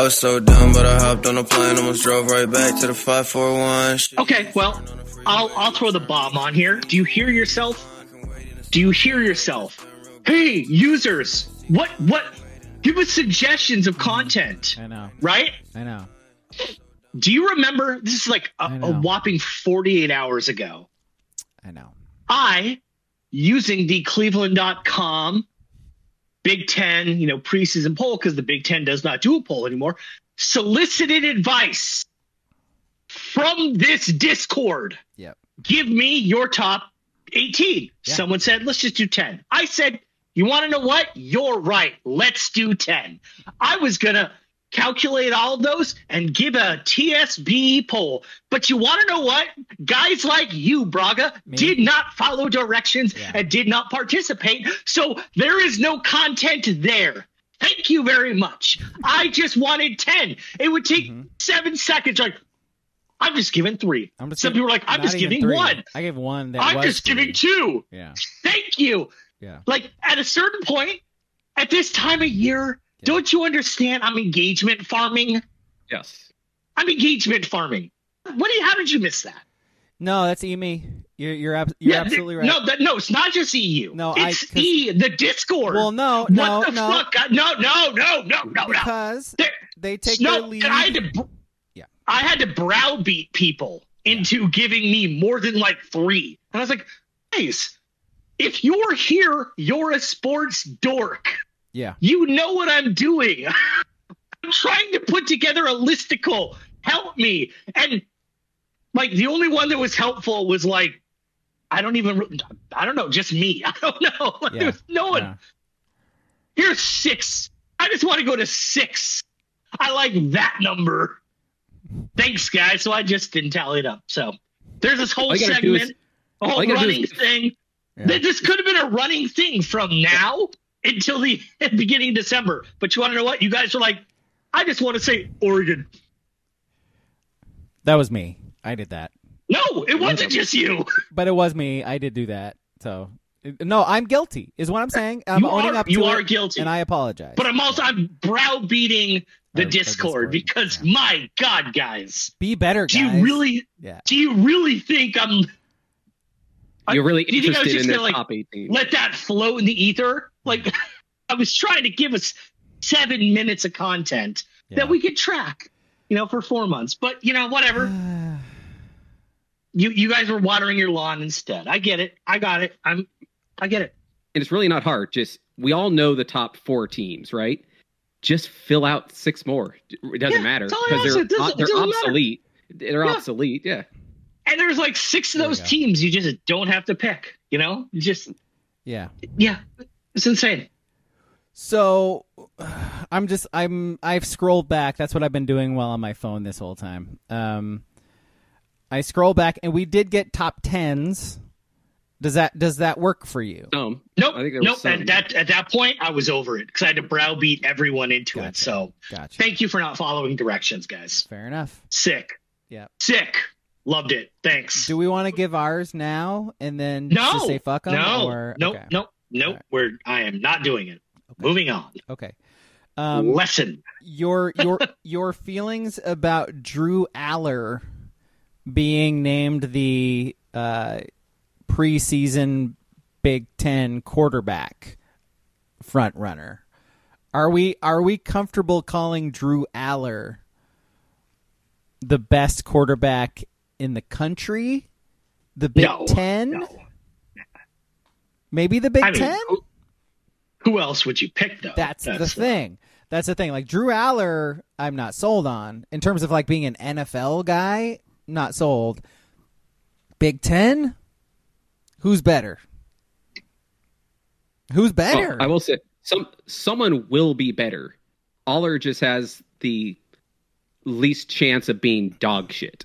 I was so dumb, but I hopped on a plane, almost drove right back to the 541. Okay, well, I'll throw the bomb on here. Do you hear yourself? Do you hear yourself? Hey, users, what? Give us suggestions of content. I know. Right? I know. Do you remember? This is like a whopping 48 hours ago. I know. Using the Cleveland.com Big Ten, preseason poll, because the Big Ten does not do a poll anymore, solicited advice from this Discord. Yep. Give me your top 18. Yeah. Someone said, let's just do 10. I said, you want to know what? You're right. Let's do 10. I was going to calculate all of those and give a TSB poll. But you want to know what? Guys like you, Braga, did not follow directions and did not participate. So there is no content there. Thank you very much. I just wanted 10. It would take 7 seconds. Like, I'm just giving 3. Some people are like, I'm just giving 1. I gave 1. I'm just giving 2. Yeah. Thank you. Yeah. Like, at a certain point, at this time of year, don't you understand? I'm engagement farming. Yes. I'm engagement farming. How did you miss that? No, that's EME. You're absolutely right. No, it's not just EU. No, it's the Discord. Well, no. Fuck? No. Because they take their lead. I had to browbeat people into giving me more than like 3. And I was like, guys, if you're here, you're a sports dork. Yeah. You know what I'm doing. I'm trying to put together a listicle. Help me. And like the only one that was helpful was like, I don't know, just me. I don't know. Like, there's no one. Yeah. Here's 6. I just want to go to 6. I like that number. Thanks, guys. So I just didn't tally it up. So there's this whole segment, a whole running thing. Yeah. This could have been a running thing from now until the beginning of December. But you want to know what? You guys are like, I just want to say Oregon. That was me. I did that. No, it wasn't just you. But it was me. I did do that. So, no, I'm guilty is what I'm saying. I'm owning up to it. You are guilty. And I apologize. But I'm browbeating the Discord because, my God, guys. Be better, guys. Do you really think I'm... You're really interested in the top 18. Let that float in the ether? Like, I was trying to give us 7 minutes of content that we could track, for 4 months. But, whatever. You guys were watering your lawn instead. I get it. I got it. I get it. And it's really not hard. We all know the top 4 teams, right? Just fill out 6 more. It doesn't matter because they're obsolete. They're obsolete. Yeah. And there's like 6 of those teams you just don't have to pick, Yeah. It's insane. So I've scrolled back. That's what I've been doing while on my phone this whole time. I scroll back and we did get top 10s. Does that work for you? Nope. I think nope. At that point, I was over it because I had to browbeat everyone into it. So thank you for not following directions, guys. Fair enough. Sick. Yeah. Sick. Loved it. Thanks. Do we want to give ours now and then just say fuck them? Nope. Right. I am not doing it. Okay. Moving on. Okay. Lesson. Your feelings about Drew Aller being named the preseason Big Ten quarterback front runner. Are we comfortable calling Drew Aller the best quarterback in the country? The Big Ten? No. Maybe the Big Ten? Who else would you pick, though? That's the thing. That's the thing. Like, Drew Aller, I'm not sold on. In terms of, like, being an NFL guy, not sold. Big Ten? Who's better? Who's better? Well, I will say, someone will be better. Aller just has the least chance of being dog shit.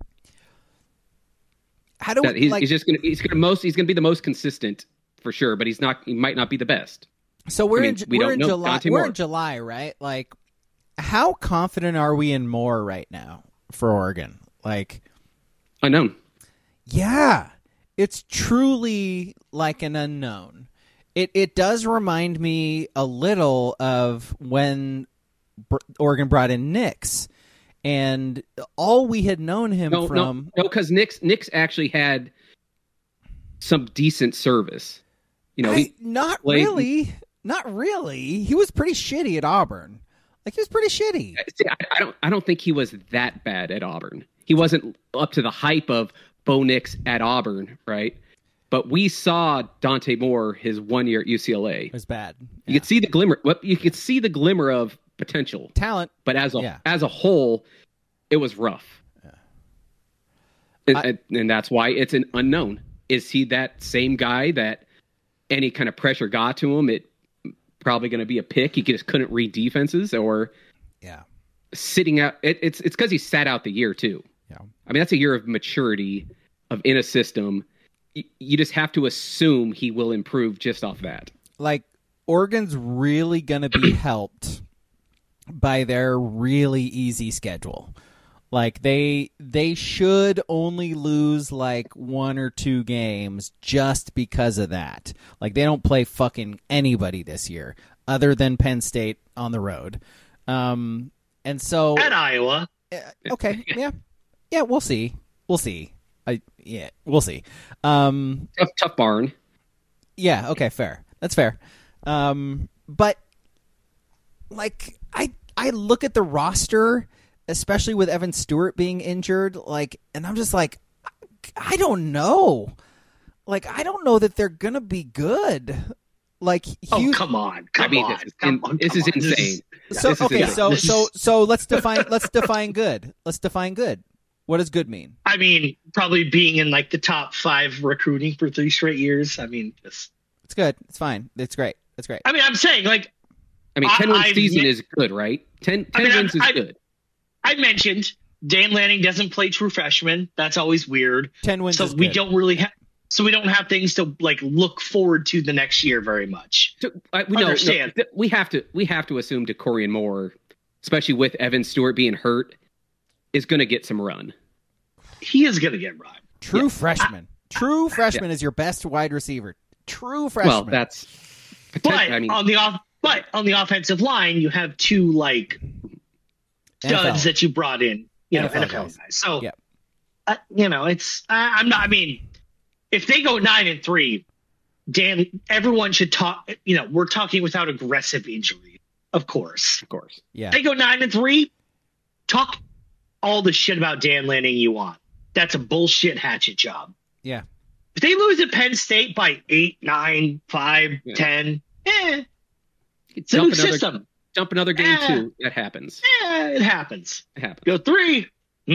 How do we, he's gonna be the most consistent for sure, but he might not be the best. So we're in July. We're in July, right? Like, how confident are we in Moore right now for Oregon? Like, unknown. Yeah, it's truly like an unknown. It does remind me a little of when Oregon brought in Nix, and all we had known him from because Nix actually had some decent service. Not really. He was pretty shitty at Auburn. Like, he was pretty shitty. See, I don't think he was that bad at Auburn. He wasn't up to the hype of Bo Nix at Auburn, right? But we saw Dante Moore his 1 year at UCLA. It was bad. You could see the glimmer. You could see the glimmer of potential talent, but as a whole, it was rough. Yeah. And that's why it's an unknown. Is he that same guy that any kind of pressure got to him? It probably going to be a pick. He just couldn't read defenses, or sitting out. It's because he sat out the year too. Yeah, I mean that's a year of maturity in a system. You just have to assume he will improve just off that. Like, Oregon's really going to be helped by their really easy schedule. Like, they should only lose like 1 or 2 games just because of that. Like, they don't play fucking anybody this year other than Penn State on the road. And so at Iowa. Okay, yeah, we'll see. We'll see. Tough barn. Yeah, okay, fair. That's fair. But like, I look at the roster, especially with Evan Stewart being injured, like, and I'm just like, I don't know. Like, I don't know that they're gonna be good. Like, come on. This is insane. So let's define good. Let's define good. What does good mean? I mean, probably being in like the top 5 recruiting for 3 straight years. I mean, it's good. It's fine. It's great. It's great. I mean, I'm saying, like, 10-win season is good, right? 10 wins is good. I mentioned Dan Lanning doesn't play true freshman. That's always weird. 10 wins. So is we good. don't really have. So we don't have things to like look forward to the next year very much. Understand? No, we have to assume DeCorian Moore, especially with Evan Stewart being hurt, is going to get some run. He is going to get run. True freshman. True freshman is your best wide receiver. True freshman. Well, that's. On the offensive line, you have 2 like studs that you brought in. NFL guys. So, it's. I'm not. I mean, if they go 9-3, Dan, everyone should talk. We're talking without aggressive injury, of course. Yeah. If they go 9-3, talk all the shit about Dan Lanning you want. That's a bullshit hatchet job. Yeah. If they lose at Penn State by 8, 9, 5, 10, it's a new system. Jump another game too. That happens. It happens. Go 3.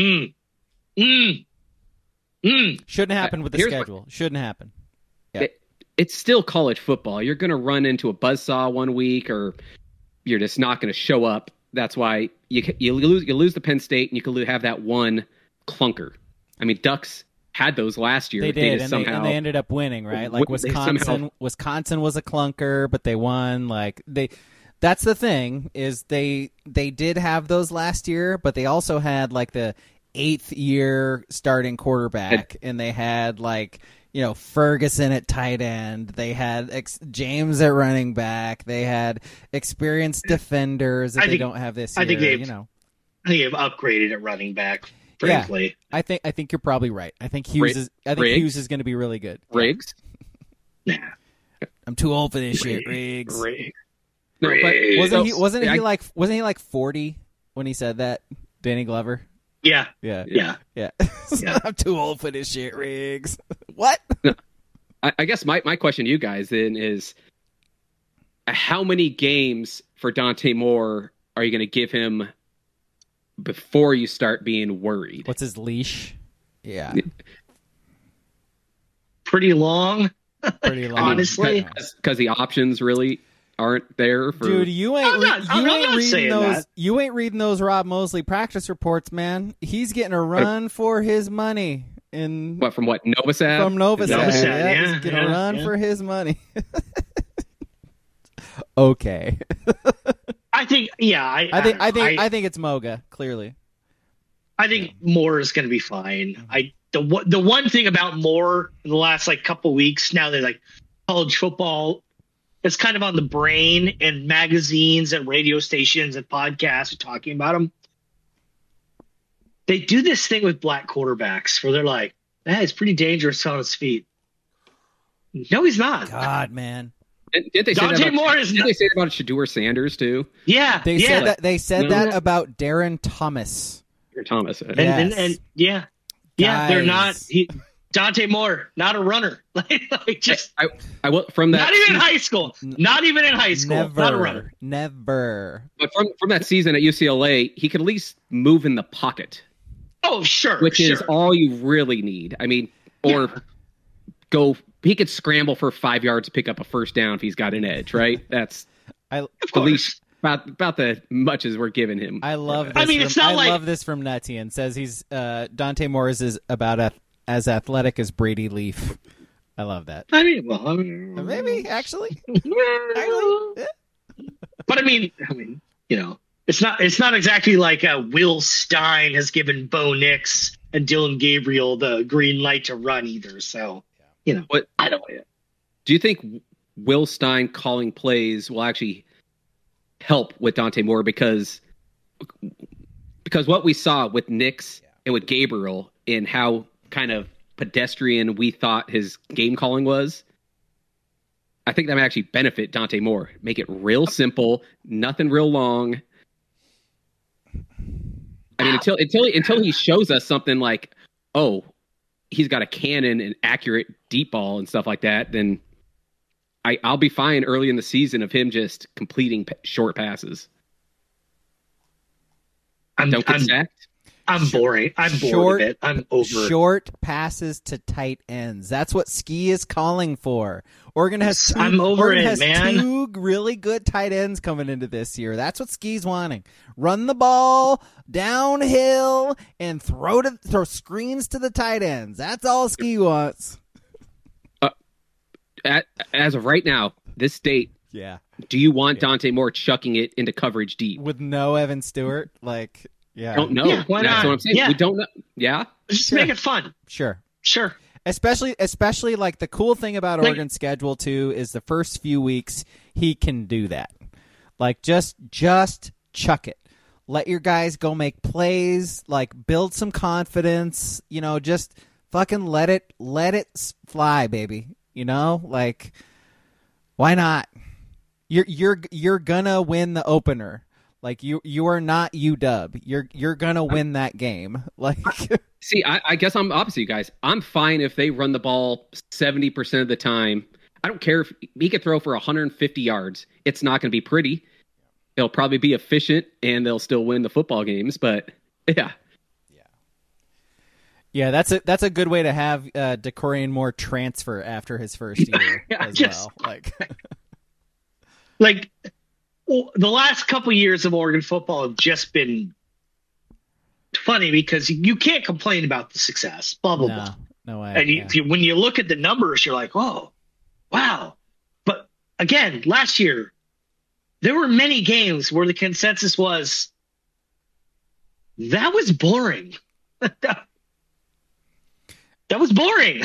Shouldn't happen with the schedule. Shouldn't happen. Yeah. It's still college football. You're going to run into a buzzsaw one week, or you're just not going to show up. That's why you lose the Penn State, and you could have that one clunker. I mean, Ducks had those last year. They did, and they ended up winning, right? Like Wisconsin was a clunker, but they won. Like that's the thing, is they did have those last year, but they also had like the 8th year starting quarterback, and they had like, Ferguson at tight end. They had James at running back. They had experienced defenders that they don't have this year. I think they've upgraded at running back. Frankly, I think you're probably right. I think Hughes is going to be really good. Riggs? Nah. I'm too old for this shit, Riggs. No, but wasn't he like 40 when he said that? Danny Glover? Yeah. I'm too old for this shit, Riggs. What? No, I guess my question to you guys then is, how many games for Dante Moore are you going to give him before you start being worried? What's his leash? Yeah. Pretty long. Honestly. Because the options really aren't there for... Dude, you ain't reading those Rob Mosley practice reports, man. He's getting a run for his money. From what, Novosad? From Novosad. Yeah, he's getting a run for his money. Okay. I think it's Moga, clearly. I think Moore is going to be fine. The one thing about Moore in the last couple weeks, now that college football that's kind of on the brain, and magazines and radio stations and podcasts are talking about him. They do this thing with black quarterbacks where they're like, "That is pretty dangerous on his feet." No, he's not. God, man. Did they say Dante that about, Moore is did they say that about Shedeur Sanders too? Yeah, They yeah. said that. They said No. that about Darren Thomas. Or Thomas. And yeah, they're not. Guys. Dante Moore, not a runner. like just I will from that. not even in high school. Not even in high school. Never, Not a runner. never. But from that season at UCLA, he could at least move in the pocket, Oh, sure. which sure. is all you really need. I mean, or go. He could scramble for 5 yards to pick up a first down if he's got an edge, right? That's I Of at course. least about the much as we're giving him. I love. This I mean, from, it's not I like- love this from Nuttian. Says he's Dante Morris is about as athletic as Brady Leaf. I love that. I mean, Maybe actually. But I mean, it's not exactly like Will Stein has given Bo Nix and Dylan Gabriel the green light to run either. So, What I don't. do you think? Will Stein calling plays will actually help with Dante Moore because what we saw with Nix and with Gabriel and how kind of pedestrian we thought his game calling was. I think that might actually benefit Dante Moore. Make it real simple, nothing real long. I mean, until he shows us something like, oh, he's got a cannon and accurate deep ball and stuff like that, then I'll be fine early in the season of him just completing short passes. Don't get sacked. I'm boring. I'm bored of it. I'm over it. Short passes to tight ends. That's what Ski is calling for. Oregon has two, I'm over Oregon it, has man. two really good tight ends coming into this year. That's what Ski's wanting. Run the ball downhill and throw screens to the tight ends. That's all Ski wants. As of right now, this date, Yeah. do you want Dante Moore chucking it into coverage deep? With no Evan Stewart, yeah. Don't know. Yeah, why That's not? what I'm saying. Yeah. We don't know. Yeah. Just Sure. make it fun. Sure. Sure. Especially like the cool thing about Like- Oregon's schedule too is the first few weeks he can do that. Like just chuck it. Let your guys go make plays, like build some confidence, just fucking let it fly, baby. Like why not? You're gonna win the opener. Like you are not UW. You're gonna win that game. Like See, I guess I'm opposite you guys. I'm fine if they run the ball 70% of the time. I don't care if he could throw for 150 yards. It's not going to be pretty. It'll probably be efficient, and they'll still win the football games. But yeah, yeah, that's a good way to have Decorian Moore transfer after his first year well. Like the last couple years of Oregon football have just been funny because you can't complain about the success. Blah blah blah. No way. And when you look at the numbers, you're like, oh, wow. But again, last year, there were many games where the consensus was, that was boring. That was boring.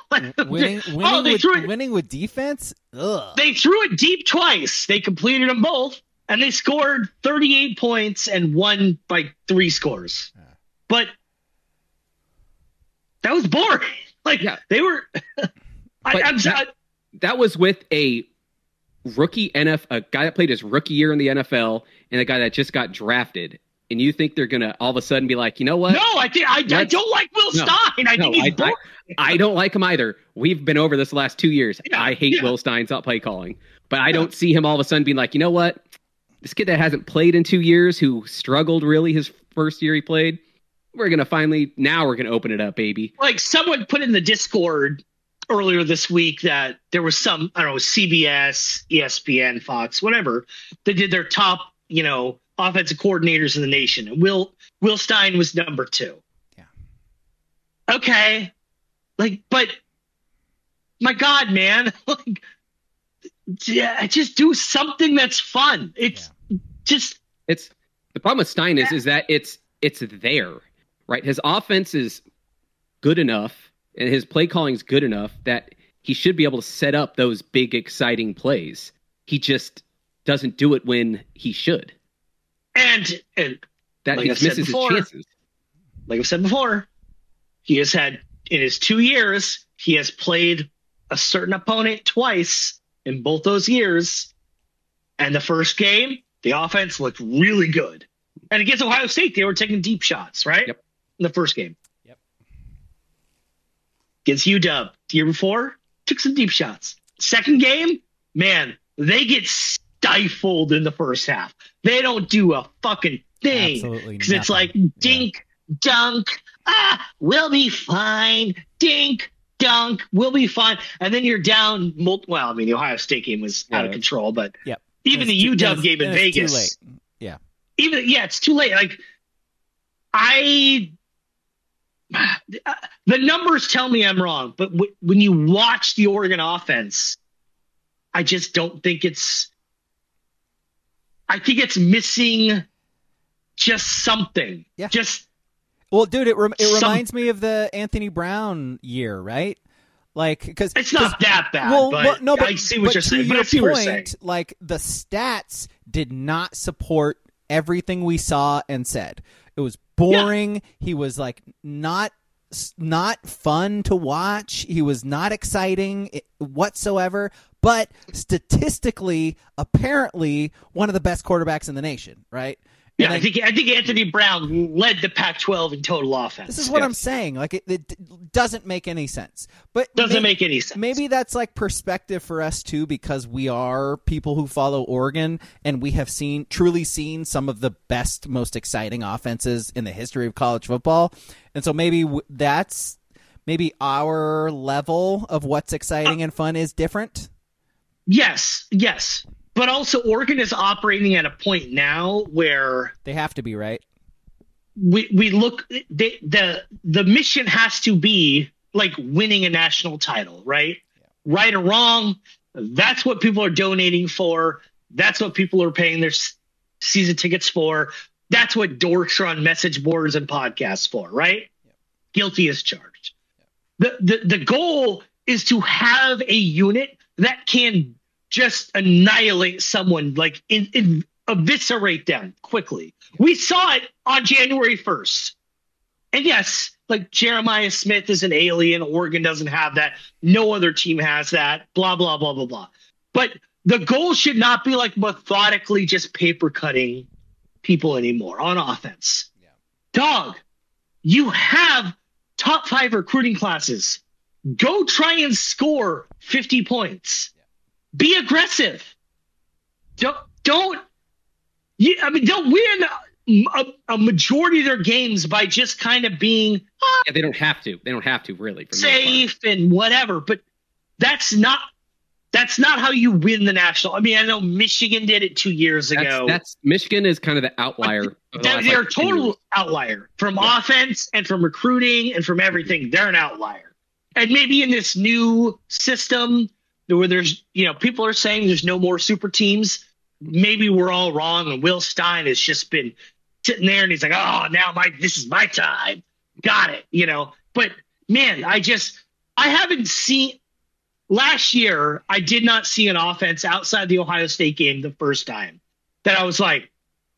Winning with defense? Ugh. They threw it deep twice. They completed them both, and they scored 38 points and won by 3 scores. But that was boring. They were. That was with a rookie a guy that played his rookie year in the NFL, and a guy that just got drafted. And you think they're gonna all of a sudden be like, you know what? No, I don't like Will Stein. I think he's boring. I don't like him either. We've been over this the last 2 years. Yeah, I hate Will Stein's play calling, but I don't see him all of a sudden being like, you know what? This kid that hasn't played in 2 years, who struggled really his first year he played, we're gonna open it up, baby. Like someone put in the Discord earlier this week that there was some, I don't know, CBS, ESPN, Fox, whatever, that did their top, offensive coordinators in the nation, and Will Stein was number 2. Yeah. Okay. But my God, man, just do something that's fun. It's the problem with Stein is that it's there, right? His offense is good enough and his play calling is good enough that he should be able to set up those big, exciting plays. He just doesn't do it when he should. And that like he misses his chances. Like I've said before, he has had, in his 2 years, he has played a certain opponent twice in both those years. And the first game, the offense looked really good. And against Ohio State, they were taking deep shots, right? Yep. In the first game. Yep. Against UW, the year before, took some deep shots. Second game, man, they get stifled in the first half. They don't do a fucking thing. Absolutely because it's like dink, dunk, we'll be fine. Dink, dunk, we'll be fine. And then you're down. Well, I mean, the Ohio State game was out of control, but even the UW game in Vegas. Too late. Yeah. It's too late. Like, the numbers tell me I'm wrong, but when you watch the Oregon offense, I just don't think I think it's missing just something. Yeah. Well, dude, it reminds me of the Anthony Brown year, right? Like, because it's not that bad. But I see what you're saying. But I see what you're saying. Like, the stats did not support everything we saw and said. It was boring. Yeah. He was like not fun to watch. He was not exciting whatsoever. But statistically, apparently, one of the best quarterbacks in the nation, right? Yeah, I think Anthony Brown led the Pac-12 in total offense. This is what I'm saying. Like, it doesn't make any sense. But doesn't make any sense. Maybe that's like perspective for us too, because we are people who follow Oregon, and we have truly seen some of the best, most exciting offenses in the history of college football. And so maybe maybe our level of what's exciting and fun is different. Yes. But also, Oregon is operating at a point now where they have to be, right? We look, the mission has to be like winning a national title, right? Yeah. Right or wrong, that's what people are donating for. That's what people are paying their season tickets for. That's what dorks are on message boards and podcasts for, right? Yeah. Guilty as charged. Yeah. The goal is to have a unit that can just annihilate someone, like eviscerate them quickly. We saw it on January 1st. And yes, like Jeremiah Smith is an alien. Oregon doesn't have that. No other team has that. Blah, blah, blah, blah, blah. But the goal should not be like methodically just paper cutting people anymore on offense. Yeah. Dog, you have top 5 recruiting classes. Go try and score 50 points. Be aggressive. Don't win a majority of their games by just kind of being they don't have to. They don't have to really safe and whatever. But that's not how you win the national. I mean, I know Michigan did it 2 years ago. Michigan is kind of the outlier. They're a total outlier from offense and from recruiting and from everything. They're an outlier. And maybe in this new system, where there's, people are saying there's no more super teams. Maybe we're all wrong, and Will Stein has just been sitting there, and he's like, "Oh, now this is my time." Got it, But man, I haven't seen. Last year, I did not see an offense outside the Ohio State game the first time that I was like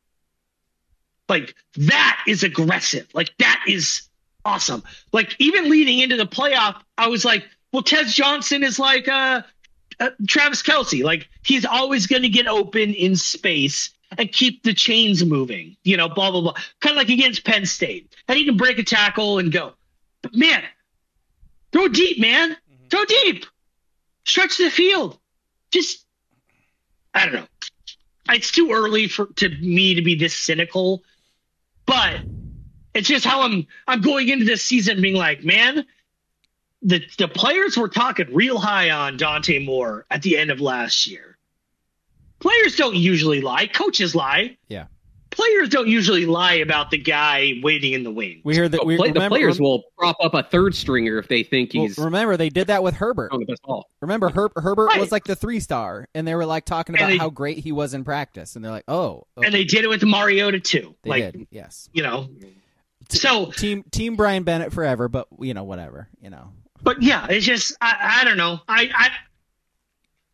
that is aggressive. Like, that is awesome. Like, even leading into the playoff, I was like, well, Tez Johnson is like Travis Kelce. Like, he's always going to get open in space and keep the chains moving, blah, blah, blah. Kind of like against Penn State. And he can break a tackle and go. But, man, throw deep, man. Mm-hmm. Throw deep. Stretch the field. Just, I don't know. It's too early to me to be this cynical. But it's just how I'm going into this season being like, man, the players were talking real high on Dante Moore at the end of last year. Players don't usually lie. Coaches lie. Yeah. Players don't usually lie about the guy waiting in the wings. We hear that the players will prop up a third stringer if they think he's. Remember, they did that with Herbert. On the best ball. Remember, Herbert was like the 3-star, and they were like talking about how great he was in practice, and they're like, "Oh." Okay. And they did it with Mariota too. They did, yes. So team Brian Bennett forever, but whatever. But yeah, it's just I don't know.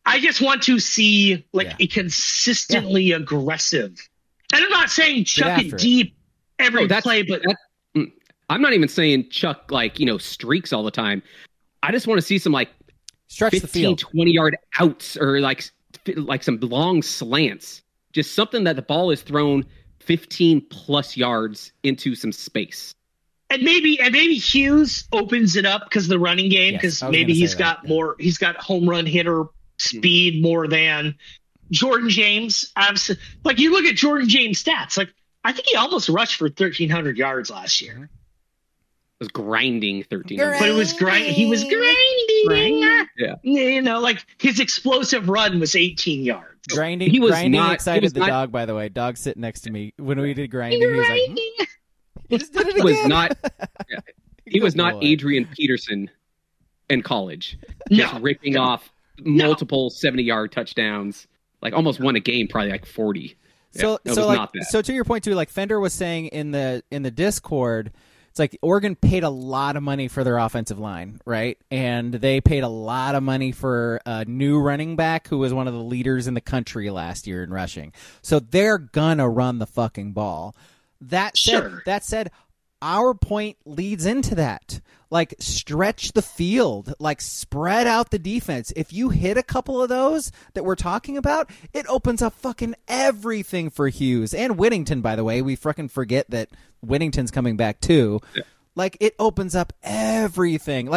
I just want to see a consistently aggressive. And I'm not saying chuck it deep every play, but I'm not even saying chuck streaks all the time. I just want to see some stretch 15, the field, 20-yard outs or like some long slants. Just something that the ball is thrown 15 plus yards into some space. And maybe Hughes opens it up because the running game, because maybe he's got home run hitter speed more than Jordan James. Like you look at Jordan James' stats, like I think he almost rushed for 1,300 yards last year. It was grinding 1,300. But it was he was grinding. Yeah. You know, like his explosive run was 18 yards. Grinding. He was grinding not excited the not, dog. By the way, dog sitting next to me when we did grinding. He was like, He just did it he was again. not. Yeah, he was not Adrian Peterson in college, just ripping off multiple 70-yard touchdowns. Like almost won a game, probably like 40. So it was like, not that. So to your point too, like Fender was saying in the Discord, it's like Oregon paid a lot of money for their offensive line, right? And they paid a lot of money for a new running back who was one of the leaders in the country last year in rushing. So they're gonna run the fucking ball. That said, our point leads into that. Like, stretch the field. Like, spread out the defense. If you hit a couple of those that we're talking about, it opens up fucking everything for Hughes. And Whittington, by the way. We fucking forget that Whittington's coming back, too. Yeah. Like, it opens up everything.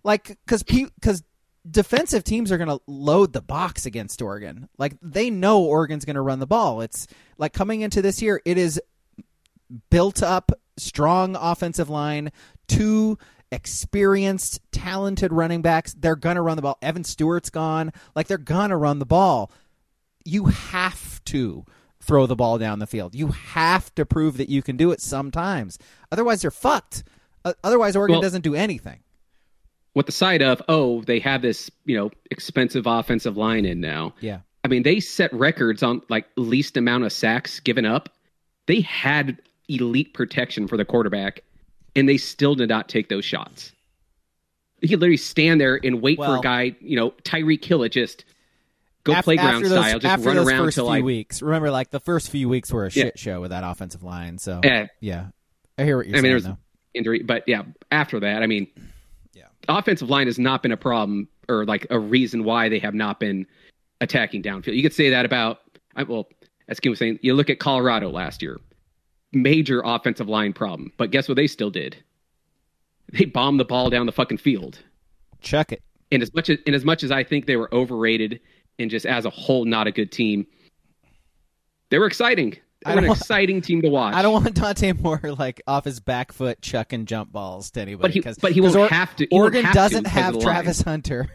Because defensive teams are going to load the box against Oregon. Like, they know Oregon's going to run the ball. It's like coming into this year, it is built up, strong offensive line, 2 experienced, talented running backs. They're going to run the ball. Evan Stewart's gone. Like, they're going to run the ball. You have to throw the ball down the field. You have to prove that you can do it sometimes. Otherwise, you're fucked. Otherwise, Oregon doesn't do anything. With the side of, they have this, expensive offensive line in now. Yeah. I mean, they set records on, like, least amount of sacks given up. They had elite protection for the quarterback, and they still did not take those shots. You could literally stand there and wait for a guy, Tyreek Hill, just go playground style, just run around first till few weeks. Remember, like the first few weeks were a shit show with that offensive line. So yeah, I hear what you're saying. There's though. Injury, but after that, the offensive line has not been a problem or like a reason why they have not been attacking downfield. You could say that about as Kim was saying, you look at Colorado last year. Major offensive line problem. But guess what they still did? They bombed the ball down the fucking field. Chuck it. And as much as I think they were overrated and just as a whole not a good team, they were exciting. They were an exciting team to watch. I don't want Dante Moore like off his back foot chucking jump balls to anybody. But he won't have to. Oregon doesn't have Travis Hunter,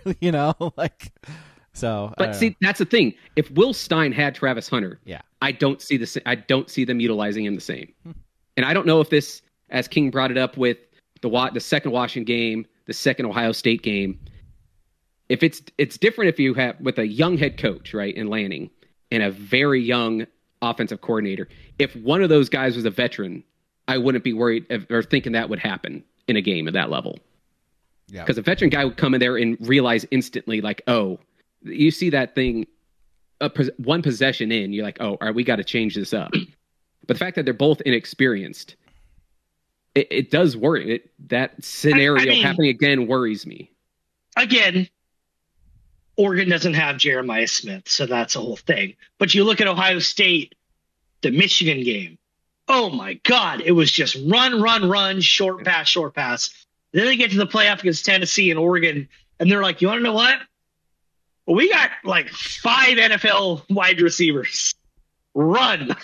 So, but see, that's the thing. If Will Stein had Travis Hunter, I don't see them utilizing him the same. And I don't know if this, as King brought it up with the second Washington game, the second Ohio State game, if it's different if you have with a young head coach, right, in Lanning, and a very young offensive coordinator. If one of those guys was a veteran, I wouldn't be worried or thinking that would happen in a game at that level. Yeah, because a veteran guy would come in there and realize instantly, like, oh. You see that thing, one possession in, you're like, oh, all right, we got to change this up. But the fact that they're both inexperienced, it does worry. That scenario happening again worries me. Again, Oregon doesn't have Jeremiah Smith, so that's a whole thing. But you look at Ohio State, the Michigan game. Oh, my God. It was just run, short pass. Then they get to the playoff against Tennessee and Oregon, and they're like, you want to know what? Well, we got like 5 NFL wide receivers. Run.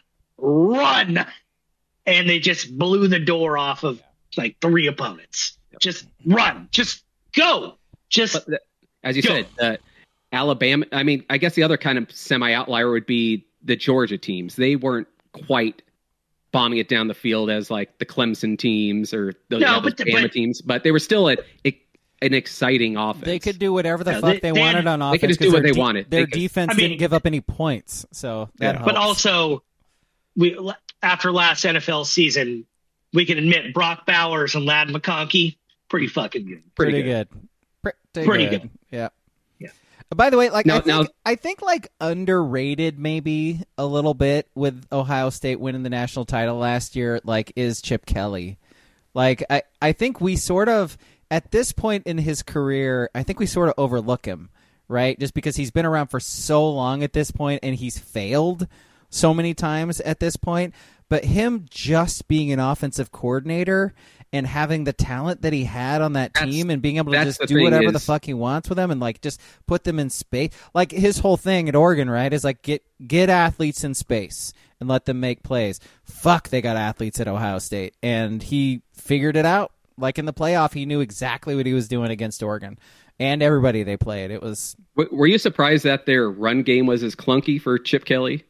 And they just blew the door off of like 3 opponents. Just run. Just go. As you said, Alabama, I guess the other kind of semi-outlier would be the Georgia teams. They weren't quite bombing it down the field as like the Clemson teams or those Alabama teams, but they were still an exciting offense. They could do whatever the fuck they wanted on offense. They could just do what they wanted. Their defense didn't give up any points, so that helps. But also, after last NFL season, we can admit Brock Bowers and Ladd McConkey, pretty fucking good. Pretty good. Pretty good. Yeah. By the way, like I think like underrated maybe a little bit with Ohio State winning the national title last year, like is Chip Kelly. Like I think we sort of at this point in his career, I think we sort of overlook him, right? Just because he's been around for so long at this point and he's failed so many times at this point. But him just being an offensive coordinator and having the talent that he had on that team and being able to just do whatever the fuck he wants with them and like just put them in space. Like his whole thing at Oregon, right, is like get athletes in space and let them make plays. Fuck, they got athletes at Ohio State. And he figured it out. Like in the playoff, he knew exactly what he was doing against Oregon and everybody they played. It was. Were you surprised that their run game was as clunky for Chip Kelly?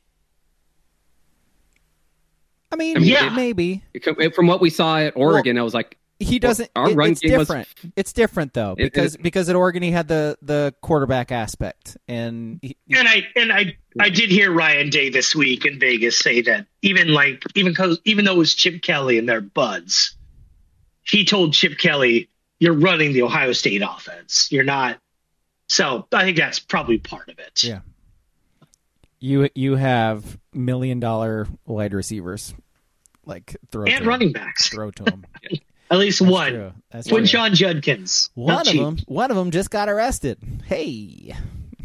I mean, yeah, maybe. From what we saw at Oregon, I was like, he doesn't. It's different. It's different though because at Oregon he had the quarterback aspect, and I did hear Ryan Day this week in Vegas say that even though it was Chip Kelly and their buds, he told Chip Kelly, "You're running the Ohio State offense. You're not." So I think that's probably part of it. Yeah. You have $1 million wide receivers, like running backs. Throw to them. At least That's one. True. That's Quinshon true. Judkins. One of them just got arrested. Hey.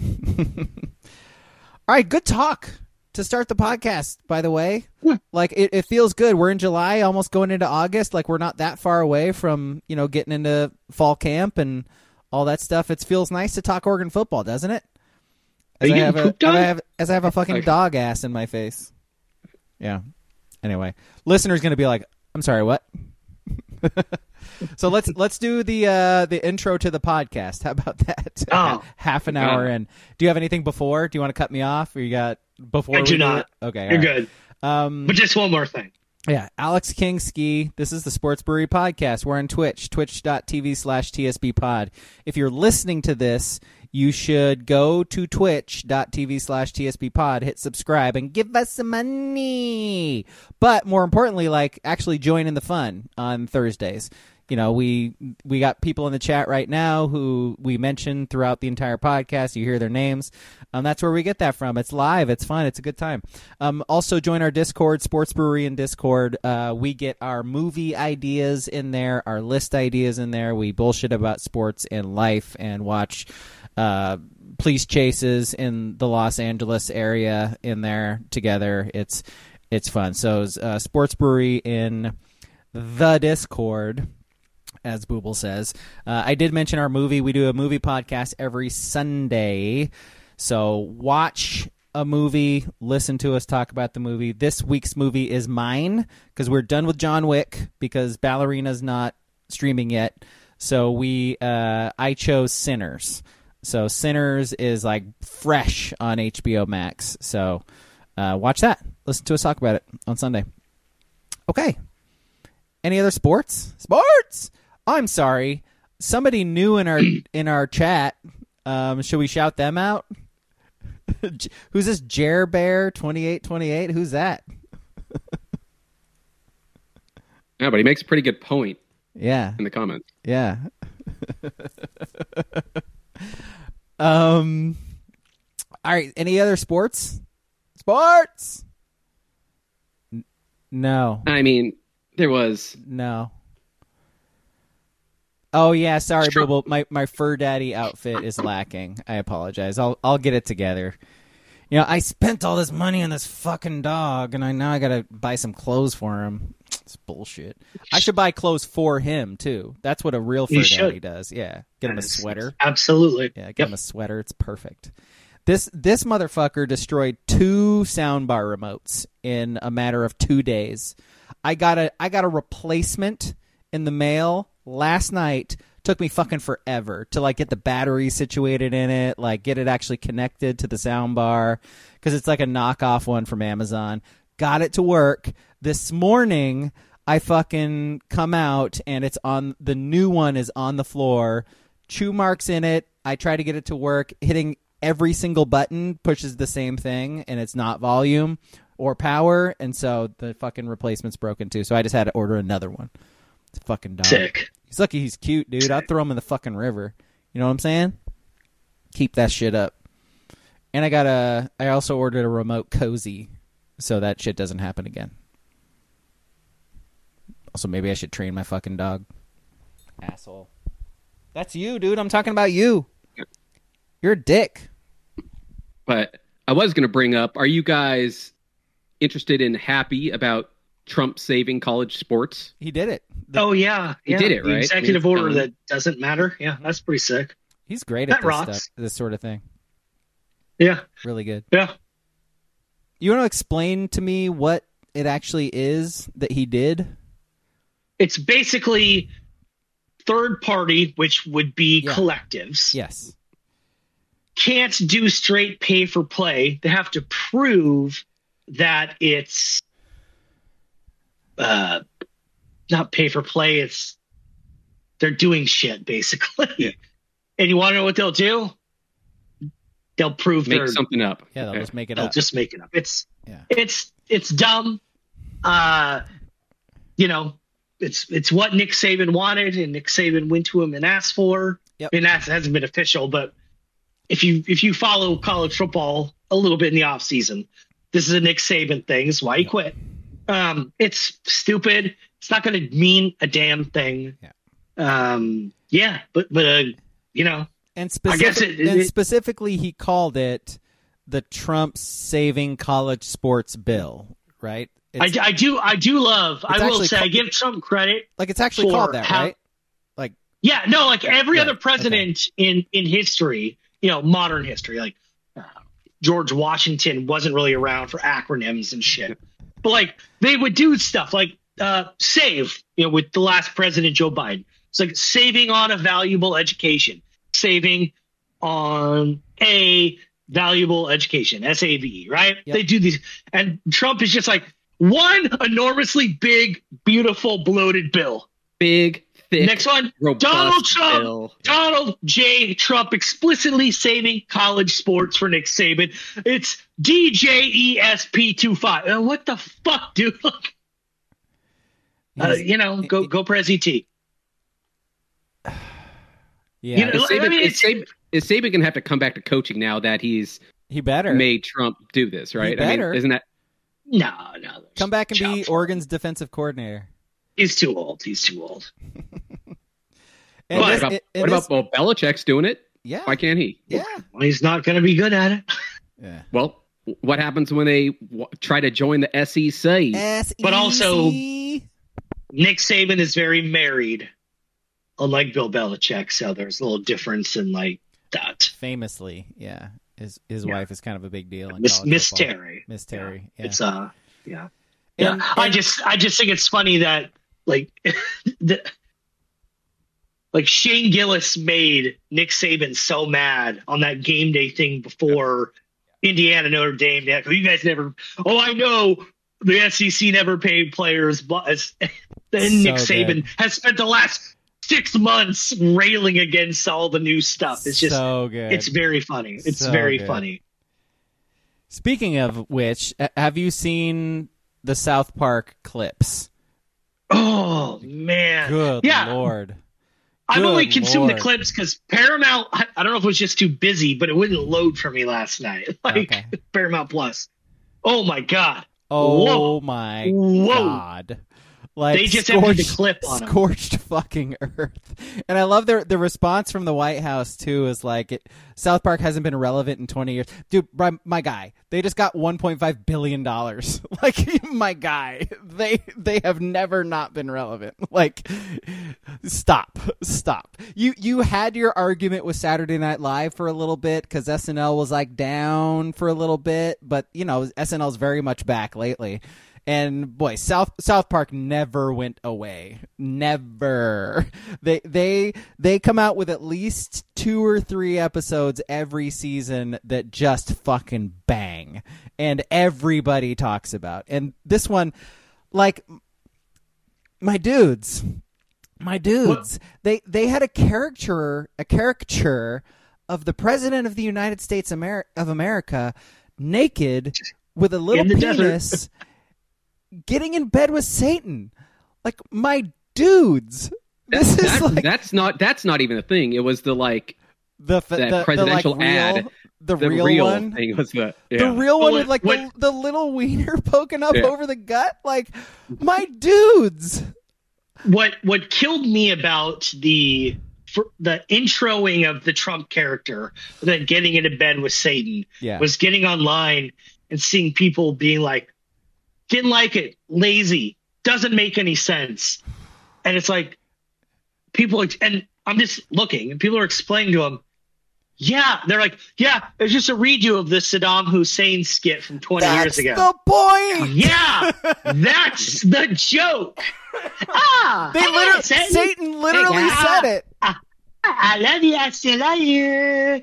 All right, good talk to start the podcast. By the way, like it feels good. We're in July, almost going into August. Like we're not that far away from getting into fall camp and all that stuff. It feels nice to talk Oregon football, doesn't it? As I have a fucking dog ass in my face. Yeah. Anyway, listeners going to be like, "I'm sorry, what?" So let's do the intro to the podcast. How about that? Oh, half an hour in. Do you have anything before? Do you want to cut me off? Or you got before? I do not. Okay, you're good. But just one more thing. Yeah, Alex King Ski. This is the Sports Brewery Podcast. We're on Twitch, twitch.tv/TSBpod. If you're listening to this, you should go to twitch.tv/TSBpod, hit subscribe, and give us some money. But more importantly, like actually join in the fun on Thursdays. We got people in the chat right now who we mentioned throughout the entire podcast. You hear their names. That's where we get that from. It's live. It's fun. It's a good time. Also join our Discord, Sports Brewery in Discord. We get our movie ideas in there, our list ideas in there. We bullshit about sports and life and watch police chases in the Los Angeles area in there together. It's fun. So Sports Brewery in the Discord, as Booble says. I did mention our movie. We do a movie podcast every Sunday. So watch a movie, listen to us talk about the movie. This week's movie is mine because we're done with John Wick because Ballerina's not streaming yet. So I chose Sinners. So Sinners is like fresh on HBO Max. So watch that. Listen to us talk about it on Sunday. Okay. Any other sports? Sports! I'm sorry. Somebody new in our chat. Should we shout them out? Who's this? Jer Bear 2828? Who's that? Yeah, but he makes a pretty good point. Yeah. In the comments. Yeah. All right. Any other sports? Sports. No. I mean, there was no. Oh yeah, sorry, Bubble. My fur daddy outfit is lacking. I apologize. I'll get it together. I spent all this money on this fucking dog, and now I gotta buy some clothes for him. It's bullshit. I should buy clothes for him too. That's what a real fur daddy does. Yeah, get him a sweater. Absolutely. Yeah, get him a sweater. It's perfect. This motherfucker destroyed 2 soundbar remotes in a matter of 2 days. I got a replacement in the mail last night. Took me fucking forever to like get the battery situated in it, like get it actually connected to the sound bar because it's like a knockoff one from Amazon. Got it to work. This morning I fucking come out and the new one is on the floor. Chew marks in it. I try to get it to work. Hitting every single button pushes the same thing and it's not volume or power, and so the fucking replacement's broken too. So I just had to order another one. It's a fucking dog. Sick. He's lucky he's cute, dude. I'd throw him in the fucking river. You know what I'm saying? keep that shit up. And I also ordered a remote cozy so that shit doesn't happen again. Also, maybe I should train my fucking dog. Asshole. That's you, dude. I'm talking about you. You're a dick. But I was going to bring up, are you guys interested and happy about Trump saving college sports? He did it. Oh, yeah. He did it, right? The executive order that doesn't matter. Yeah, that's pretty sick. He's great at this sort of thing. Yeah. Really good. Yeah. You want to explain to me what it actually is that he did? It's basically third party, which would be collectives. Yes. Can't do straight pay for play. They have to prove that it's not pay for play. It's they're doing shit, basically. Yeah. And you want to know what they'll do? They'll prove make something up. Yeah, they'll just make it they'll up. just make it up. It's dumb. It's what Nick Saban wanted, and Nick Saban went to him and asked for. Yep. I mean, that hasn't been official, but if you follow college football a little bit in the off season, this is a Nick Saban thing. This is why he quit. It's stupid. It's not going to mean a damn thing. Yeah. But And I guess specifically, he called it the Trump saving college sports bill, right? I do love. I will say, I give Trump credit. Like it's actually called that, right? Like every other president in history, modern history, like George Washington wasn't really around for acronyms and shit, but like they would do stuff like save. With the last president, Joe Biden, it's like saving on a valuable education. Saving on a valuable education, SAV, right? Yep. They do these, and Trump is just like one enormously big, beautiful, bloated bill. Big, thick. Next one, Donald Trump. Bill. Donald J. Trump explicitly saving college sports for Nick Saban. It's DJESP25. What the fuck, dude? Go Prez ET. Yeah, is Saban going to have to come back to coaching now that he better made Trump do this, right? I mean, isn't that no? Come back and be Oregon's defensive coordinator. He's too old. What about Belichick's doing it? Yeah, why can't he? Yeah, well, he's not going to be good at it. Yeah. Well, what happens when they try to join the SEC? But also, Nick Saban is very married. Unlike Bill Belichick, so there's a little difference in like that. Famously, yeah, his wife is kind of a big deal. In Miss Terry. Miss Terry. Yeah. It's And I just think it's funny that like like Shane Gillis made Nick Saban so mad on that game day thing before Indiana Notre Dame. You guys never. Oh, I know the SEC never paid players, but then Nick Saban has spent the last 6 months railing against all the new stuff. It's just so good. It's very funny. It's so very funny. Speaking of which, have you seen the South Park clips? Oh man. Good Lord. I've only consumed the clips because Paramount, I don't know if it was just too busy, but it wouldn't load for me last night. Paramount Plus. Oh my God. Oh my God. Like they just emptied the clip on scorched fucking earth. And I love the response from the White House too is like South Park hasn't been relevant in 20 years. Dude, my guy, they just got $1.5 billion. Like my guy, they have never not been relevant. Like stop. You had your argument with Saturday Night Live for a little bit because SNL was like down for a little bit, but SNL's very much back lately. And boy, South Park never went away. Never. They come out with at least 2 or 3 episodes every season that just fucking bang, and everybody talks about. And this one, like, my dudes, they had a caricature of the President of the United States of America naked with a little penis. Getting in bed with Satan, like my dudes. That's not even a thing. It was the like presidential like, ad. The real one thing was the real one with like the little wiener poking up over the gut. Like, my dudes. What killed me about the introing of the Trump character, then getting into bed with Satan, was getting online and seeing people being like, didn't like it, lazy, doesn't make any sense. And it's like, people, and I'm just looking, and people are explaining to him, they're like, it's just a redo of the Saddam Hussein skit from 20 years ago. That's the point. Yeah, that's the joke. Satan literally said it. I love you. I still love you.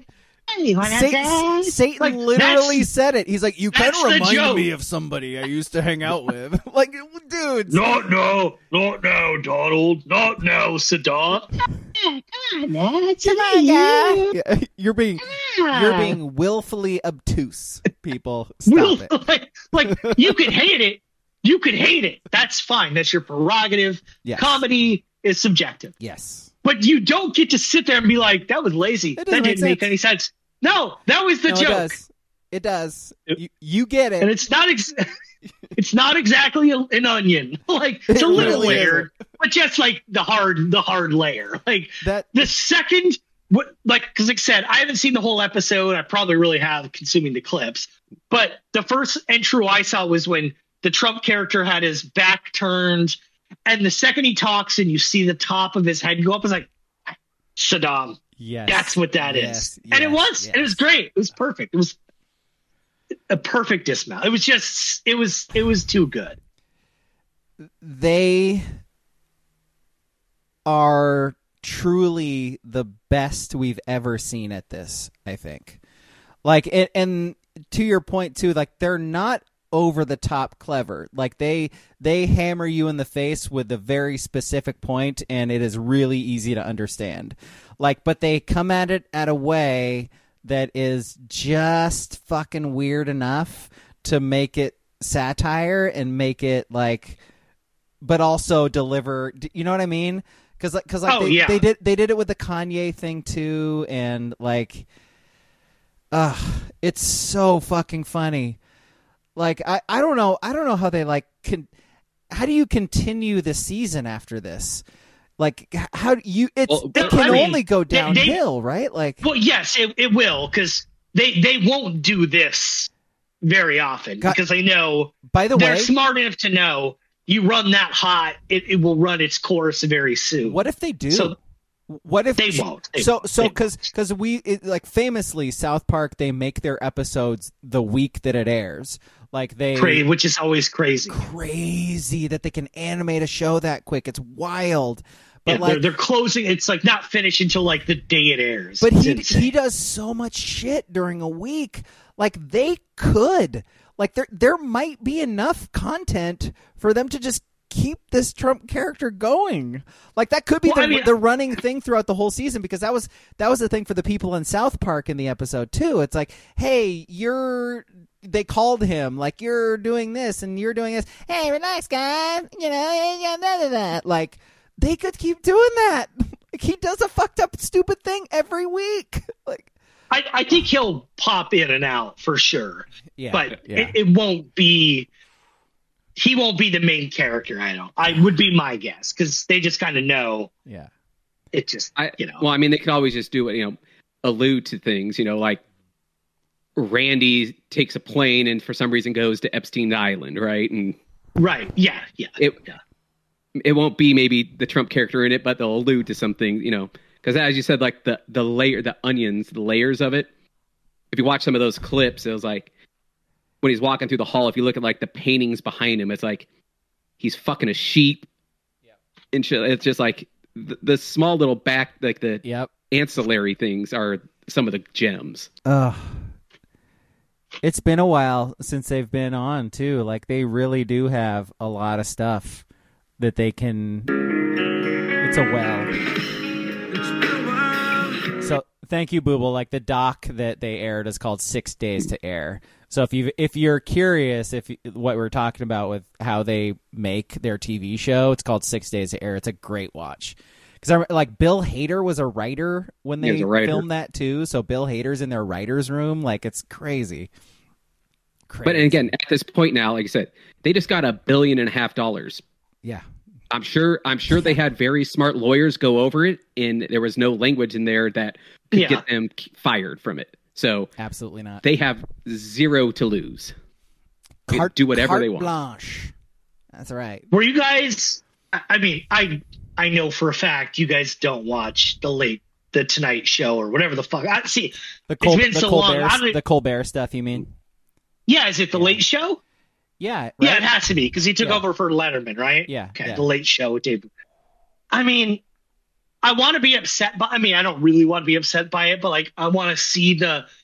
Satan literally said it. He's like, you kind of remind me of somebody I used to hang out with. Like, dudes. Not now, Donald. Not now, Saddam. Come on, you're being willfully obtuse, people. Stop it. Like, you could hate it. You could hate it. That's fine. That's your prerogative. Yes. Comedy is subjective. Yes. But you don't get to sit there and be like, that was lazy. That didn't make any sense. No, that was the joke. It does. You get it. And it's not it's not exactly an onion. Like, it's a little really layer, but just like the hard layer. Like that. The second, because like I said, I haven't seen the whole episode. I probably really have, consuming the clips. But the first intro I saw was when the Trump character had his back turned, and the second he talks and you see the top of his head go up, it's like, Saddam. Yes. That's what that is. And it was. It was great. It was perfect. It was a perfect dismount. It was just, it was too good. They are truly the best we've ever seen at this, I think. Like, and to your point too, like, they're not over the top clever. Like, they hammer you in the face with a very specific point, and it is really easy to understand. Like, but they come at it at a way that is just fucking weird enough to make it satire and make it like, but also deliver. You know what I mean? Because they did it with the Kanye thing too, and like, it's so fucking funny. Like, I don't know how they like how do you continue the season after this? Like, how do you? It can only go downhill, right? Like, well, yes, it will, because they won't do this very often, because they know. By the way, they're smart enough to know you run that hot, it will run its course very soon. What if they do? So, what if they won't? Because like famously, South Park, they make their episodes the week that it airs. Like which is always crazy that they can animate a show that quick. It's wild. But like, they're closing. It's like not finished until like the day it airs. But he does so much shit during a week. Like, they could, like, there might be enough content for them to just keep this Trump character going. Like, that could be the running thing throughout the whole season, because that was the thing for the people in South Park in the episode too. It's like, hey, they called him, like, you're doing this and you're doing this. Hey, relax, guys. You know, none of that. Like, they could keep doing that. Like, he does a fucked up, stupid thing every week. Like, I think he'll pop in and out for sure. Yeah, but it won't be. He won't be the main character. I would be my guess, because they just kind of know. Yeah. It just, Well, I mean, they could always just do it. Allude to things. Like Randy takes a plane and for some reason goes to Epstein's Island, right? And right. Yeah. It won't be maybe the Trump character in it, but they'll allude to something, because as you said, like the layers of it. If you watch some of those clips, it was like when he's walking through the hall, if you look at like the paintings behind him, it's like he's fucking a sheep. Yeah. And shit. It's just like the small little back, like the ancillary things are some of the gems. It's been a while since they've been on too. Like, they really do have a lot of stuff that they can. It's a well. So thank you, Booble. Like, the doc that they aired is called 6 Days to Air. So if you're curious what we're talking about with how they make their TV show, it's called 6 Days to Air. It's a great watch. Because like Bill Hader was a writer when they filmed that too. So Bill Hader's in their writer's room. Like, it's crazy. But again, at this point now, like I said, they just got $1.5 billion. Yeah. I'm sure they had very smart lawyers go over it, and there was no language in there that could get them fired from it. So absolutely not. They have zero to lose. Do whatever they want. Blanche. That's right. Were you guys? I mean, I know for a fact you guys don't watch the Tonight Show or whatever the fuck. It's been so long. The Colbert stuff, you mean? Yeah, is it the Late Show? Yeah, right? Yeah, it has to be because he took over for Letterman, right? Yeah. Okay, the Late Show with Dave. I mean, I want to be upset, but I don't really want to be upset by it, but like I want to see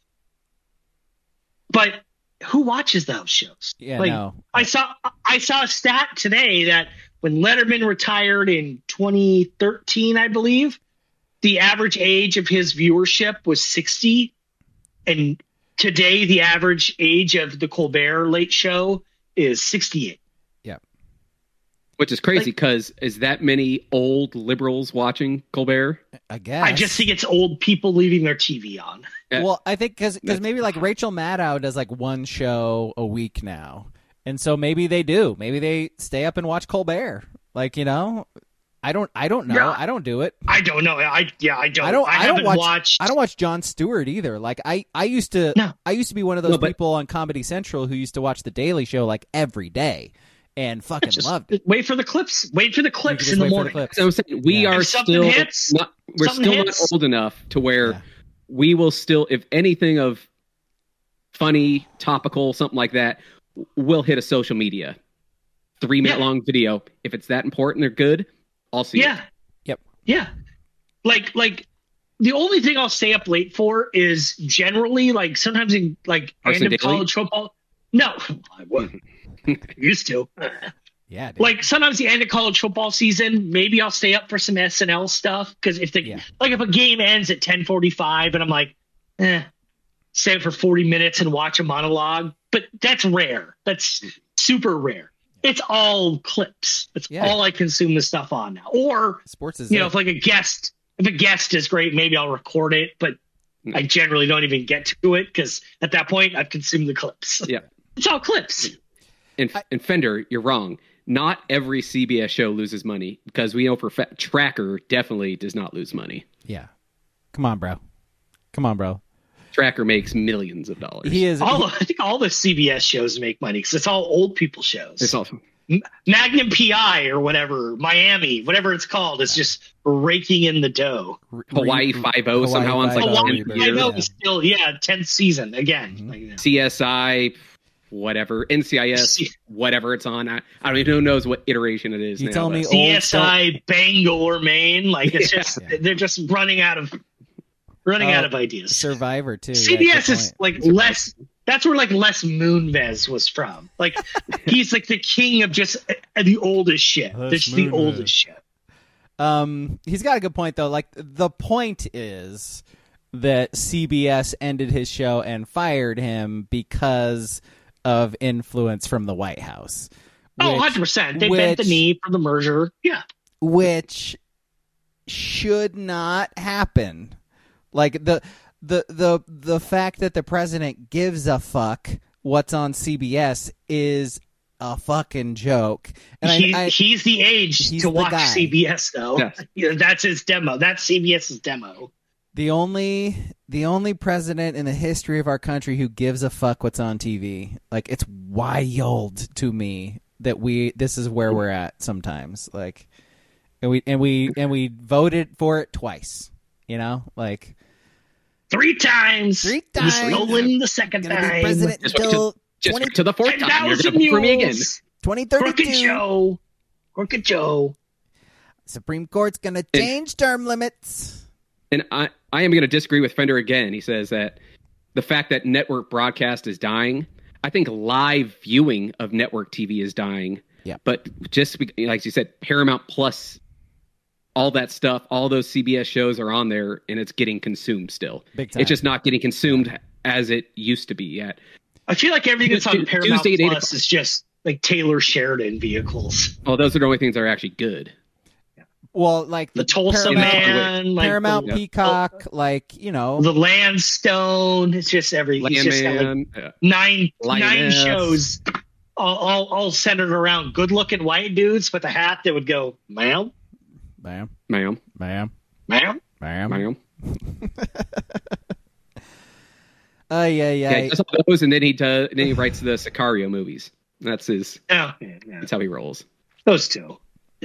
But who watches those shows? Yeah, like, no. I saw a stat today that when Letterman retired in 2013, I believe, the average age of his viewership was 60, and today the average age of the Colbert Late Show is 68. Yeah. Which is crazy because is that many old liberals watching Colbert? I guess. I just think it's old people leaving their TV on. Well, I think because maybe like Rachel Maddow does like one show a week now. And so maybe they do. Maybe they stay up and watch Colbert. Like, I don't know. Yeah. I don't do it. I don't know. I don't. I don't watch Jon Stewart either. Like I used to be one of those people on Comedy Central who used to watch The Daily Show like every day and fucking loved it. Wait for the clips. Wait for the clips in the morning. So I'm saying we are still not old enough to where we will still, if anything of funny, topical, something like that, we'll hit a social media 3-minute long video. If it's that important, they're good. I'll see it. Yep. Yeah. Like the only thing I'll stay up late for is generally like sometimes in like Carson end of Daly? college football. No, I wouldn't. Used to. Yeah. Dude. Like sometimes the end of college football season, maybe I'll stay up for some SNL stuff because if a game ends at 10:45 and I'm like, stay up for 40 minutes and watch a monologue, but that's rare. That's super rare. It's all clips. That's all I consume the stuff on now. Or sports is if like a guest is great, maybe I'll record it, but I generally don't even get to it because at that point I've consumed the clips. Yeah, it's all clips. And Fender, you're wrong. Not every CBS show loses money because we know for Tracker definitely does not lose money. Yeah, come on, bro. Tracker makes millions of dollars. I think all the CBS shows make money because it's all old people shows. It's awesome. Magnum PI or whatever, Miami, whatever it's called, is just raking in the dough. Hawaii Five-0 somehow on Hawaii Five-0 is still 10th season again. Mm-hmm. CSI, whatever, NCIS, whatever it's on. I don't even know who knows what iteration it is. You tell me CSI Bangor, Maine, like it's just they're just running out of ideas. Survivor too. CBS is like less. That's where like Les Moonves was from. Like he's like the king of just the oldest shit. Just the oldest shit. He's got a good point though. Like the point is that CBS ended his show and fired him because of influence from the White House. 100%. They bent the knee for the merger. Yeah. Which should not happen. Like the fact that the president gives a fuck what's on CBS is a fucking joke. And he's the age to watch CBS though. Yes. That's his demo. That's CBS's demo. The only president in the history of our country who gives a fuck what's on TV. Like it's wild to me that this is where we're at sometimes. Like and we voted for it twice. Like 3 times. Stolen the second time. President until just to the 4th time. You're going to vote for me again. 2032. Crooked Joe. Supreme Court's going to change term limits. And I am going to disagree with Fender again. He says that the fact that network broadcast is dying, I think live viewing of network TV is dying. Yeah. But just like you said, Paramount Plus, all that stuff, all those CBS shows are on there, and it's getting consumed still. Big time. It's just not getting consumed as it used to be yet. I feel like everything that's on Paramount Plus is just like Taylor Sheridan vehicles. Oh, those are the only things that are actually good. Well, like the Tulsa Man, like Paramount Peacock, like the Landstone. It's just everything. It's just got like nine shows, all centered around good-looking white dudes with a hat that would go, ma'am, ma'am, ma'am, ma'am, ma'am, ma'am, ma'am. Yeah. He does all those, and then he writes the Sicario movies. That's his. Yeah. That's how he rolls. Those two.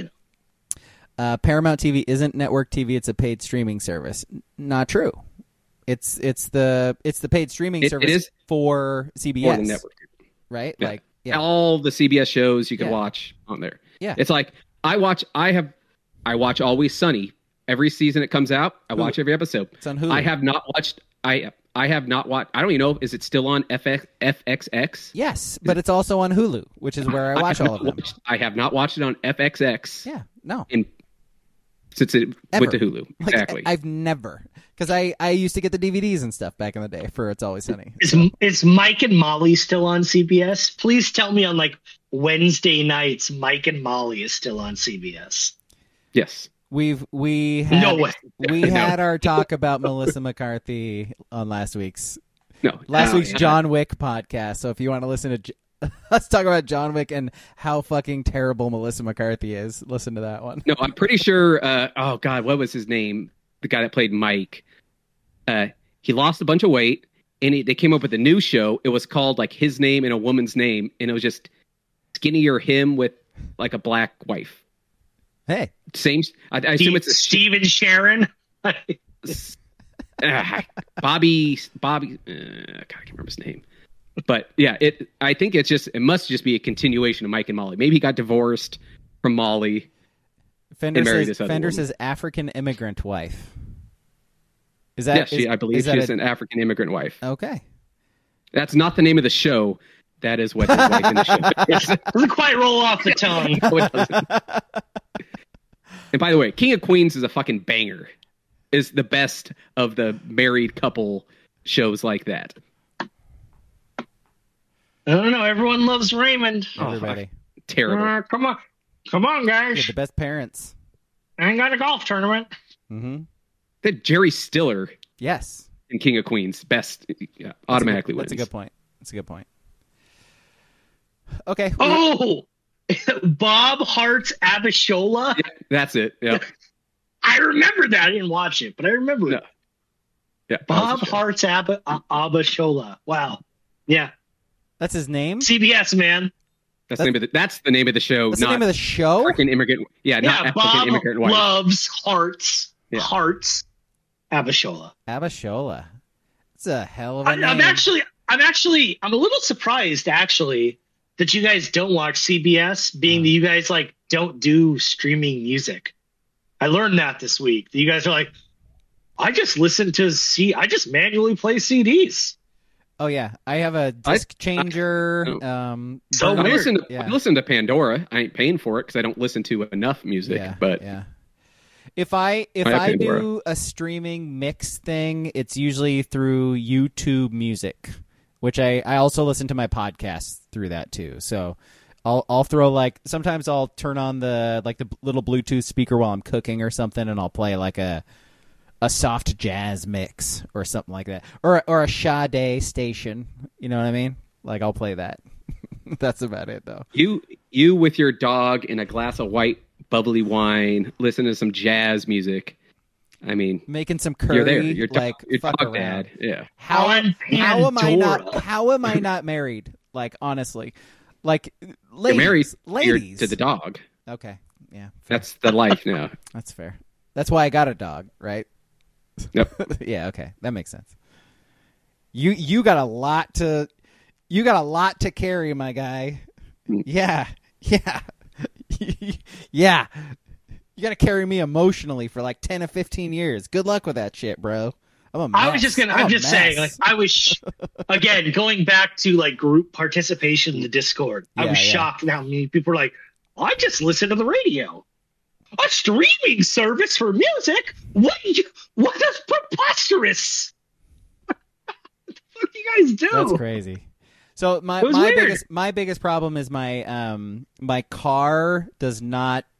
Paramount TV isn't network TV; it's a paid streaming service. Not true. It's the paid streaming service for CBS, for the network, right? Yeah. Like all the CBS shows you can watch on there. Yeah, it's like I watch Always Sunny every season it comes out. I watch every episode. It's on Hulu. I have not watched. I have not watched. I don't even know. Is it still on FXX? Yes, but it's also on Hulu, which is where I watch all of them. I have not watched it on FXX. Yeah, no. Since it went to Hulu. Like, exactly. I've never, because I used to get the DVDs and stuff back in the day for It's Always Sunny. Is Mike and Molly still on CBS? Please tell me on like Wednesday nights, Mike and Molly is still on CBS. Yes. We had, no way. We had our talk about Melissa McCarthy on last week's week's John Wick podcast. So if you want to listen to let's talk about John Wick and how fucking terrible Melissa McCarthy is, listen to that one. No, I'm pretty sure oh god, what was his name? The guy that played Mike. He lost a bunch of weight and they came up with a new show. It was called like His Name and a Woman's Name, and it was just skinnier him with like a black wife. Hey, same. I assume it's Steven Sharon. Bobby. God, I can't remember his name. But yeah, I think it must just be a continuation of Mike and Molly. Maybe he got divorced from Molly. Fender says African immigrant wife. Is that? Yes, I believe she's an African immigrant wife. Okay, that's not the name of the show. That is what his wife in the show is. Doesn't quite roll off the tongue. No, it doesn't. And by the way, King of Queens is a fucking banger. Is the best of the married couple shows like that. I don't know. Everyone loves Raymond. Everybody. Terrible. Come on, guys. Yeah, the best parents. I ain't got a golf tournament. Mm-hmm. That Jerry Stiller. Yes. In King of Queens, best automatically wins. That's a good point. That's a good point. Okay. Oh, Bob Hart's Abishola. Yeah, that's it. Yeah. I remember that. I didn't watch it, but I remember it. Yeah. Bob Hart's Abishola. Wow. Yeah. That's his name? CBS, man. That's the name of the show. That's the name of the show? African immigrant. Yeah, not African Bob immigrant wife. Loves Hart's. Yeah. Hart's Abishola. Abishola. It's a hell of a name. I'm a little surprised actually that you guys don't watch CBS, being that you guys like don't do streaming music. I learned that this week. You guys are like, I just manually play CDs. Oh yeah, I have a disc changer. I listen to Pandora. I ain't paying for it because I don't listen to enough music. But if I do a streaming mix thing, it's usually through YouTube Music, which I also listen to my podcasts through that too. So I'll throw sometimes I'll turn on the little Bluetooth speaker while I'm cooking or something, and I'll play like a soft jazz mix or something like that, or a Sade station. You know what I mean? Like I'll play that. That's about it, though. You with your dog and a glass of white bubbly wine, listen to some jazz music. I mean, making some curry. You're there. You're fuck dog around. dad. Yeah. How am I not married? Like honestly, like ladies, you're married to the dog. Okay, yeah, fair. That's the life now. That's fair. That's why I got a dog, right? Yep. Yeah, okay. That makes sense. You got a lot to carry, my guy. Yeah. Yeah. Yeah. You got to carry me emotionally for like 10 or 15 years. Good luck with that shit, bro. I'm just saying, like, I was, again, going back to like group participation in the Discord. I was shocked at how many people were like, I just listen to the radio. A streaming service for music? What is preposterous? What the fuck do you guys do? That's crazy. So my biggest problem is my car does not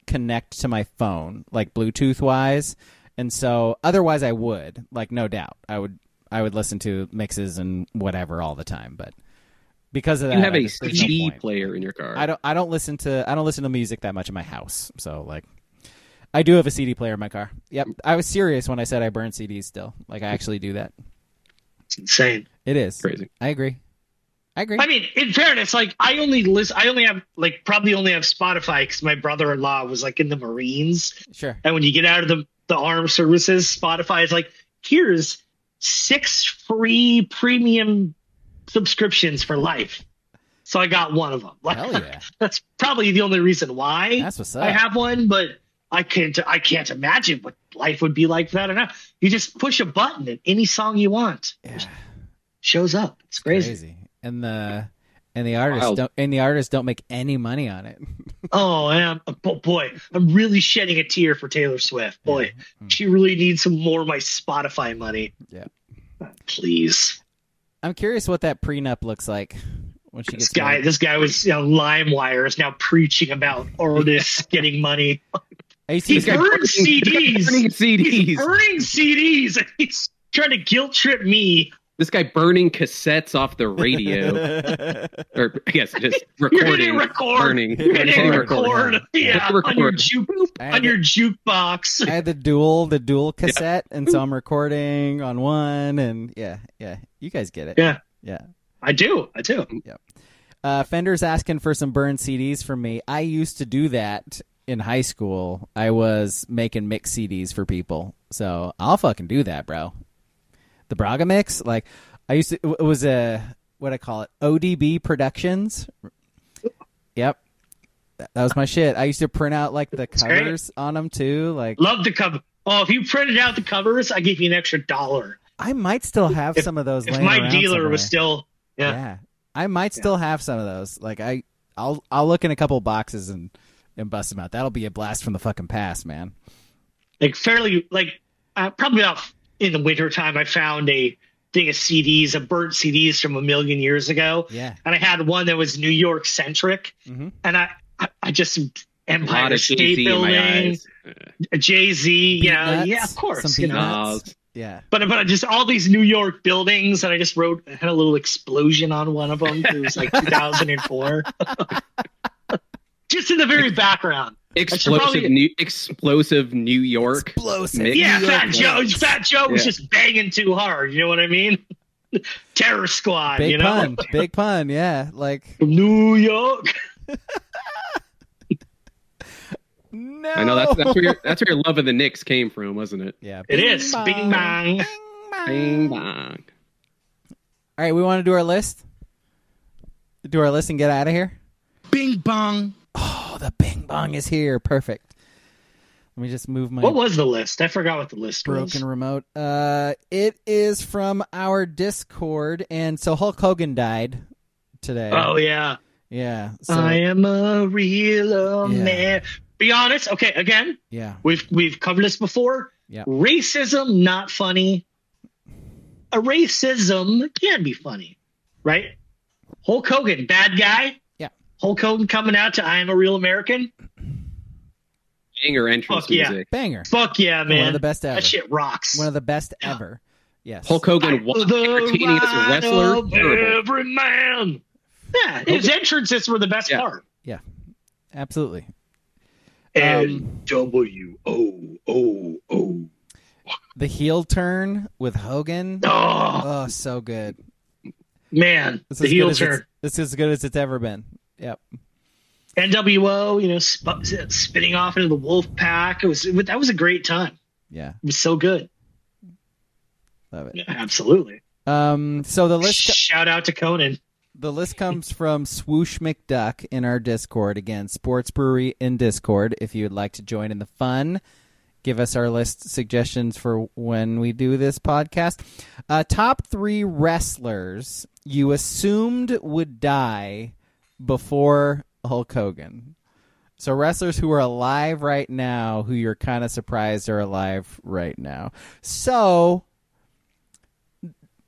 connect to my phone, like Bluetooth wise, and so otherwise I would, like, no doubt, I would listen to mixes and whatever all the time, but because of that, You have a there's no CD point. player in your car. I don't listen to music that much in my house, so like. I do have a CD player in my car. Yep. I was serious when I said I burn CDs still. Like, I actually do that. It's insane. It is. Crazy. I agree. I mean, in fairness, like, I only have, like, probably only have Spotify because my brother-in-law was, like, in the Marines. Sure. And when you get out of the armed services, Spotify is like, here's 6 free premium subscriptions for life. So I got one of them. Like, Hell yeah. That's probably the only reason why That's what's up. I have one, but I can't imagine what life would be like without it. You just push a button and any song you want shows up. It's crazy. And the artists don't make any money on it. Oh, boy, I'm really shedding a tear for Taylor Swift. Boy, she really needs some more of my Spotify money. Yeah. Please. I'm curious what that prenup looks like when she gets married. This guy was LimeWire is now preaching about artists getting money. He burns CDs. He's burning CDs. And he's trying to guilt trip me. This guy burning cassettes off the radio, or I guess just recording, burning. You're hitting record. Yeah, on your jukebox. I had the dual cassette, and so I'm recording on one, and yeah, you guys get it. Yeah. I do. Yeah. Fender's asking for some burned CDs from me. I used to do that in high school. I was making mix CDs for people, so I'll fucking do that, bro. The Braga mix, like I used to. It was what I call it, ODB Productions. Yep, that was my shit. I used to print out like the covers on them too. Like, love the cover. Oh, if you printed out the covers, I give you an extra $1. I might still have some of those. If my dealer somewhere. was still, yeah, I might still have some of those. Like I'll look in a couple boxes and bust them out. That'll be a blast from the fucking past, man. Like fairly, like probably about in the winter time, I found a thing of CDs, of burnt CDs from a million years ago. Yeah, and I had one that was New York centric, and I just Empire State Building, Jay-Z, yeah, of course, some peanuts. Yeah, but just all these New York buildings, and I just had a little explosion on one of them. It was like 2004, just in the very background. Explosive New York. Explosive. Mix. Yeah, Fat Joe was just banging too hard. You know what I mean? Terror Squad. Big pun. Yeah, like New York. No, I know that's where your love of the Knicks came from, wasn't it? Yeah, it is. Bing bang. Bing bang. All right, we want to do our list. Do our list and get out of here. Bing bong. Oh, the bing bong is here. Perfect. Let me just move my. What was the list? I forgot what the list was. Broken remote. It is from our Discord, and so Hulk Hogan died today. Oh yeah. Yeah. So, I am a real man. Be honest. Okay, again. Yeah. We've covered this before. Yeah. Racism not funny. A racism can be funny, right? Hulk Hogan, bad guy. Yeah. Hulk Hogan coming out to "I Am a Real American." Banger entrance music. Banger. Fuck yeah, man. One of the best ever. That shit rocks. One of the best ever. Yes. Hulk Hogan, entertaining as a wrestler. Every man. Yeah, his entrances were the best part. Yeah, absolutely. NWO. The heel turn with Hogan. Oh, so good. Man, the heel turn. It's as good as it's ever been. Yep. NWO, spinning off into the Wolf Pack. That was a great time. Yeah. It was so good. Love it. Yeah, absolutely. So the list. Shout out to Conan. The list comes from Swoosh McDuck in our Discord. Again, Sports Brewery in Discord. If you would like to join in the fun, give us our list suggestions for when we do this podcast. Top 3 wrestlers you assumed would die before Hulk Hogan. So wrestlers who are alive right now, who you're kind of surprised are alive right now. So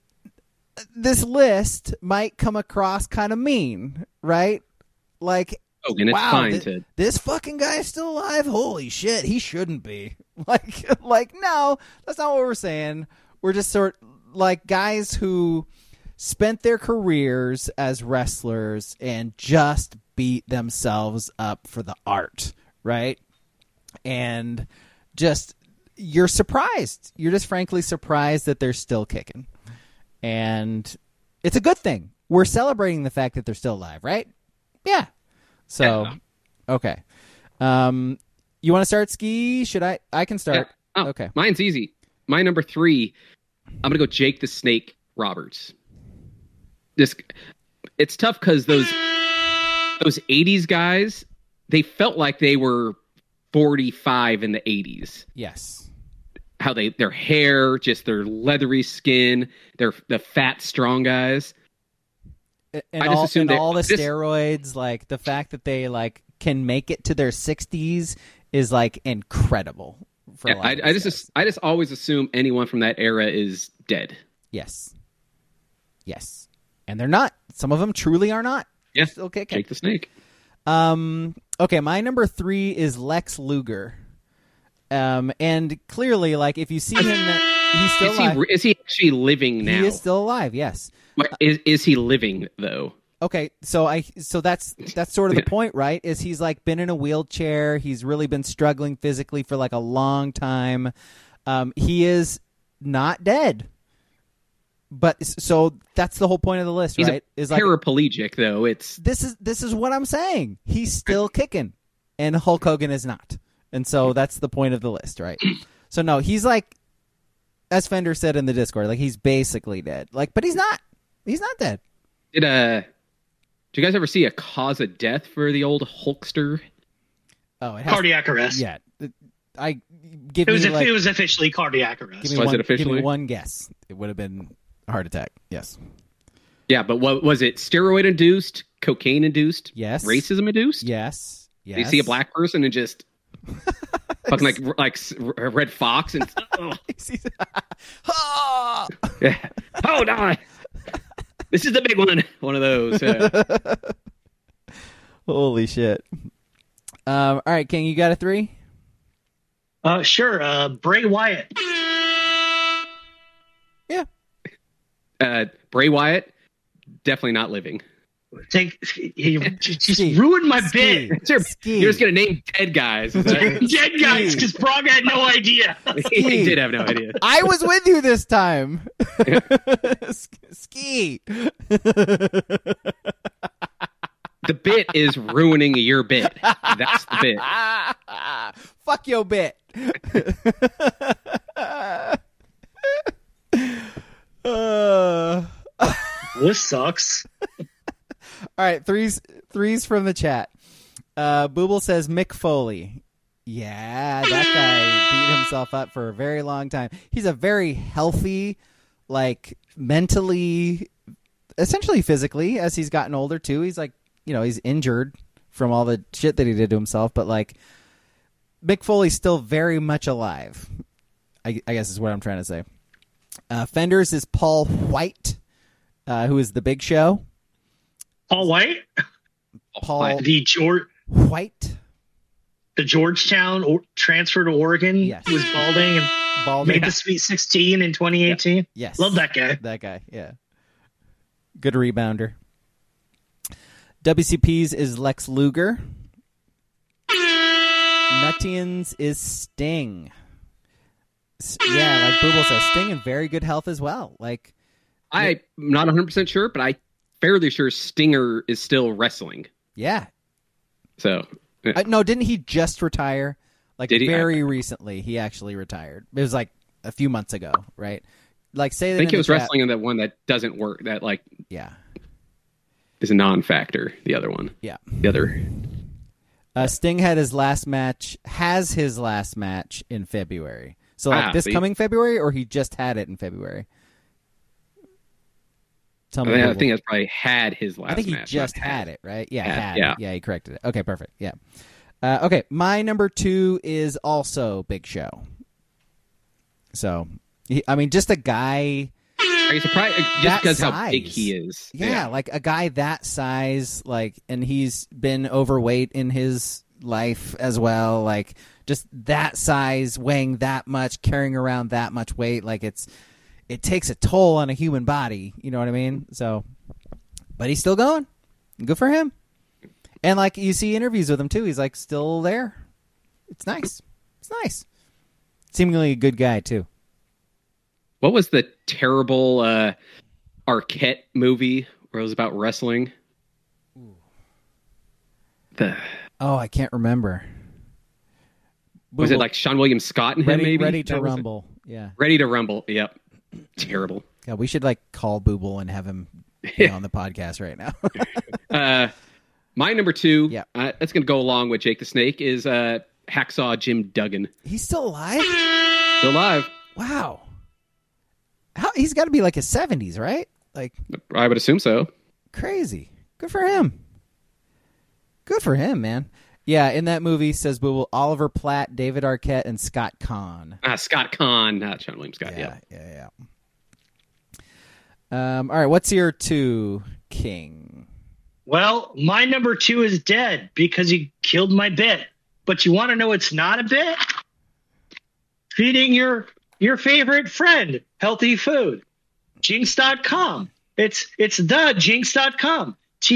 this list might come across kind of mean, right? Like, Hogan. It's wow, fine to. this fucking guy is still alive. Holy shit, he shouldn't be. Like no, that's not what we're saying. We're just like guys who spent their careers as wrestlers and just beat themselves up for the art, right? And just you're surprised. You're just frankly surprised that they're still kicking. And it's a good thing. We're celebrating the fact that they're still alive, right? Yeah. So, okay. You want to start, Ski? Should I? I can start. Yeah. Oh, okay. Mine's easy. My number 3, I'm going to go Jake the Snake Roberts. It's tough because those 80s guys, they felt like they were 45 in the 80s. Yes. How their hair, just their leathery skin, the fat, strong guys. And all the steroids, like the fact that they like can make it to their 60s is like incredible. I just always assume anyone from that era is dead. Yes. And they're not. Some of them truly are not. Yeah. Still kicking. Jake the Snake. Okay, my number 3 is Lex Luger. And clearly, like, if you see him, he's still alive. Is he actually living now? He is still alive, yes. Is he living, though? Okay, so that's sort of the point, right? Is he's, like, been in a wheelchair. He's really been struggling physically for, like, a long time. He is not dead. But so that's the whole point of the list, he's right? Is paraplegic, though. This is what I'm saying. He's still kicking, and Hulk Hogan is not, and so that's the point of the list, right? So no, he's like, as Fender said in the Discord, like he's basically dead, like, but he's not dead. Did you guys ever see a cause of death for the old Hulkster? Oh, cardiac arrest. Yeah, it was officially cardiac arrest. Give me one guess. It would have been a heart attack. Yes. Yeah, but what was it? Steroid induced, cocaine induced, yes. Racism induced. Yes. They see a black person and just fucking like Red Fox and yeah. Hold on. This is the big one. One of those. Yeah. Holy shit. All right, King, you got a 3? Sure. Bray Wyatt. Yeah. Bray Wyatt, definitely not living. He just ruined my bit. You're just gonna name dead guys. Dead guys, because Prague had no idea. He did have no idea. I was with you this time. Ski. The bit is ruining your bit. That's the bit. Fuck your bit. This sucks. All right, threes from the chat. Booble says Mick Foley. Yeah, that guy beat himself up for a very long time. He's a very healthy, like mentally, essentially physically, as he's gotten older too. He's like, he's injured from all the shit that he did to himself, but like Mick Foley's still very much alive. I guess is what I'm trying to say. Fenders is Paul White, who is the Big Show. Paul White? Paul the White. The Georgetown transfer to Oregon. Yes. Who was balding and made the Sweet 16 in 2018. Yeah. Yes. Love that guy. That guy, yeah. Good rebounder. WCP's is Lex Luger. Nuttians is Sting. Yeah, like Booble says, Sting in very good health as well. Like, I'm not 100% sure, but I'm fairly sure Stinger is still wrestling. Yeah. So, no, didn't he just retire? Like very I recently, he actually retired. It was like a few months ago, right? Like, say that I think he was wrestling in that one that doesn't work. That like, yeah, is a non-factor. The other one, yeah, the other. Sting had his last match. Has his last match in February. So like this coming February, or he just had it in February. Tell me. I think that's probably had his last match. I think he just had it, right? Yeah, had. Yeah, he corrected it. Okay, perfect. Yeah. Okay, my number 2 is also Big Show. So, just a guy. Are you surprised? Just because how big he is. Yeah, like a guy that size, like, and he's been overweight in his life as well. Like, just that size, weighing that much, carrying around that much weight, like it takes a toll on a human body. You know what I mean? So, but he's still going. Good for him. And like you see interviews with him too, he's like still there. It's nice. It's nice. Seemingly a good guy too. What was the terrible Arquette movie where it was about wrestling? I can't remember. Was it like Sean William Scott and him? Maybe Ready to Rumble. Yeah. Ready to Rumble. Yep. Terrible. Yeah, we should like call Booble and have him be on the podcast right now. My number 2, that's going to go along with Jake the Snake, is Hacksaw Jim Duggan. He's still alive? Still alive. Wow. He's got to be like his 70s, right? Like, I would assume so. Crazy. Good for him. Good for him, man. Yeah, in that movie, says Booble, Oliver Platt, David Arquette, and Scott Conn. Scott Conn, not Sean William Scott. Yeah. All right, what's your 2, King? Well, my number 2 is dead because you killed my bit. But you want to know it's not a bit? Feeding your favorite friend healthy food. Jinx.com. It's the Jinx.com.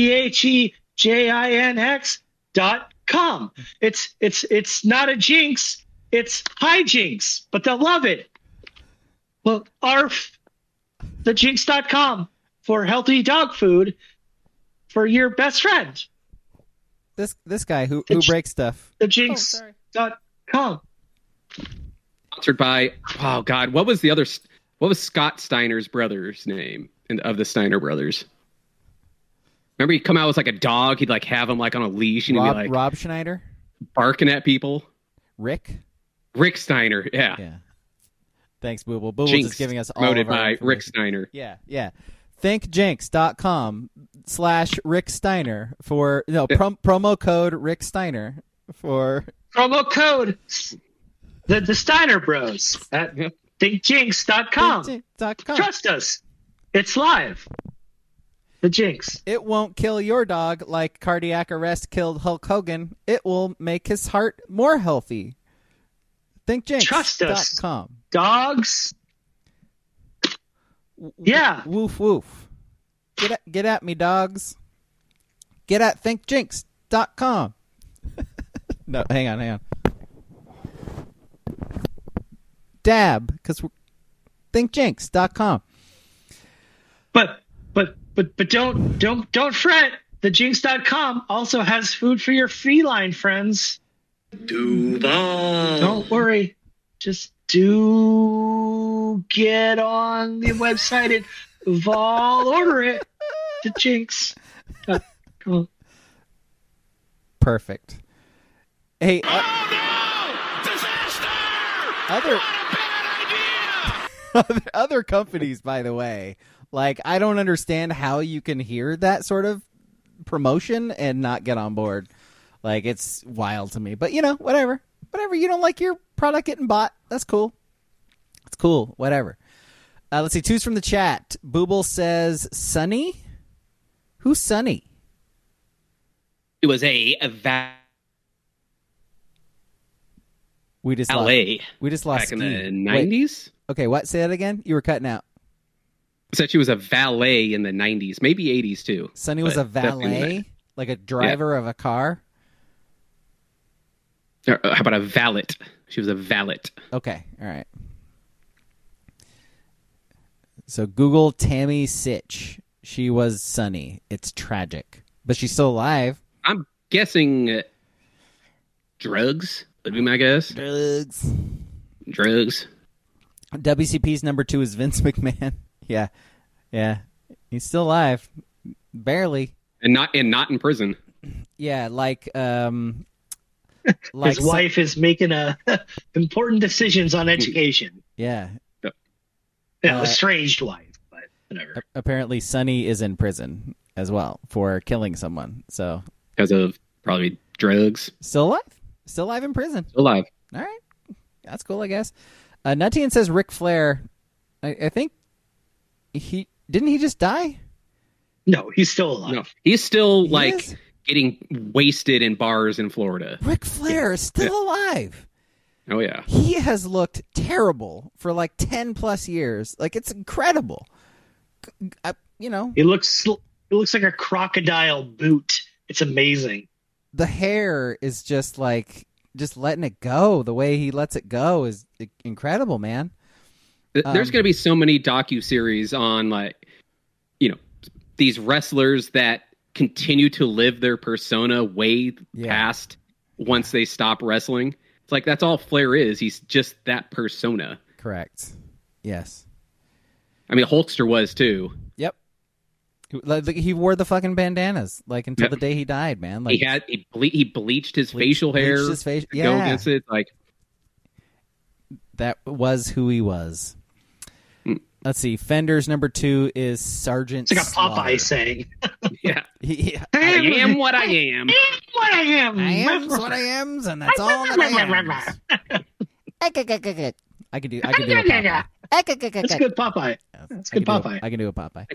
THEJINX.com. It's not a jinx. It's hijinks, but they'll love it. Well, ARF, the Jinx.com for healthy dog food for your best friend. This guy who breaks stuff. The Jinx.com. Sponsored by, oh God, what was Scott Steiner's brother's name of the Steiner brothers? Remember he'd come out with like a dog, he'd like have him like on a leash and he'd be like Rob Schneider? Barking at people. Rick Steiner, yeah. Thanks, Booble. Booble's Jinx, just giving us all promoted of our by Rick Steiner. Yeah. ThinkJinx.com/Rick Steiner for promo code Rick Steiner for promo code the Steiner Bros at ThinkJinx.com. Trust us, it's live. The Jinx. It won't kill your dog like cardiac arrest killed Hulk Hogan. It will make his heart more healthy. ThinkJinx.com. Trust us, dogs. Yeah. Woof woof. Get at me, dogs. Get at thinkjinx.com. No, hang on. Dab, because we're thinkjinx.com. But don't fret. The Jinx.com also has food for your feline friends. Duval. Don't worry. Just do get on the website and Vol order it. The Jinx. Perfect. Hey, Disaster! other companies, by the way, like I don't understand how you can hear that sort of promotion and not get on board. Like it's wild to me. But whatever. You don't like your product getting bought. That's cool. It's cool. Whatever. Let's see. 2's from the chat. Booble says Sunny. Who's Sunny? It was a We just valet. We just lost back in the 90s. Okay, what? Say that again. You were cutting out. Said she was a valet in the 90s, maybe 80s too. Sunny was a valet, like a driver of a car. How about a valet? She was a valet. Okay, all right. So Google Tammy Sitch. She was Sunny. It's tragic, but she's still alive. I'm guessing drugs would be my guess. Drugs. WCP's number 2 is Vince McMahon. Yeah. He's still alive, barely, and not in prison. Yeah, like his wife is making important decisions on education. Yeah. Estranged wife, but whatever. Apparently, Sonny is in prison as well for killing someone. So because of probably drugs. Still alive in prison. Still alive. All right, that's cool, I guess. Nuttian says Ric Flair. I think didn't he just die? No, he's still alive. No, he's still He is? getting wasted in bars in Florida. Ric Flair is still alive. Oh yeah. He has looked terrible for like 10 plus years. Like, it's incredible. It looks like a crocodile boot. It's amazing. The hair is just letting it go. The way he lets it go is incredible, man. There's going to be so many docuseries on these wrestlers that continue to live their persona way past once they stop wrestling. It's like that's all Flair is. He's just that persona. Correct. Yes. I mean, Hulkster was too. Yep. He wore the fucking bandanas until the day he died, man. Like, he bleached his facial hair. Bleached his face. To go against it. That was who he was. Let's see. Fender's number 2 is Sergeant. It's like a Popeye Slaughter. saying. Yeah. I am what I am. What I am. I am what I am, and that's all that I am. I could do a Popeye. That's good Popeye. That's good Popeye. I can do a Popeye.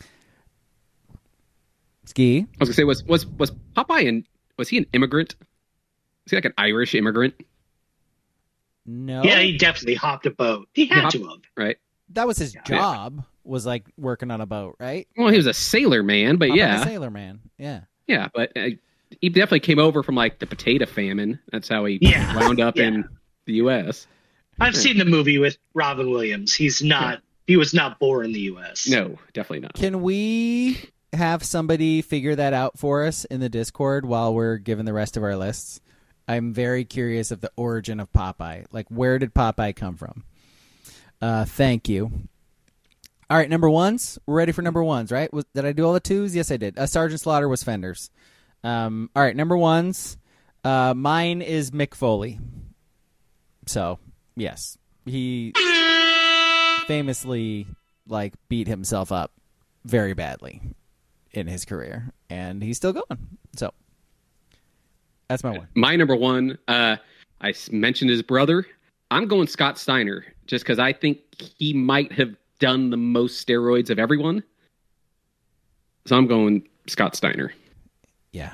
Ski. I was gonna say, was Popeye was he an immigrant? Was he like an Irish immigrant? No. Yeah, he definitely hopped a boat. He had to have. Right. That was his job. Was like working on a boat, right? Well, he was a sailor man, but A sailor man. Yeah. Yeah, but he definitely came over from like the potato famine. That's how he wound up in the U.S. I've seen the movie with Robin Williams. He was not born in the U.S. No, definitely not. Can we have somebody figure that out for us in the Discord while we're giving the rest of our lists? I'm very curious of the origin of Popeye. Like, where did Popeye come from? Thank you. All right, number ones. We're ready for number ones, right? Did I do all the twos? Yes, I did. Sergeant Slaughter was Fender's. All right, number ones. Mine is Mick Foley. So, yes. He famously, beat himself up very badly in his career, and he's still going. So, that's my one. My number one, I mentioned his brother. I'm going Scott Steiner, just because I think he might have done the most steroids of everyone. So I'm going Scott Steiner. Yeah.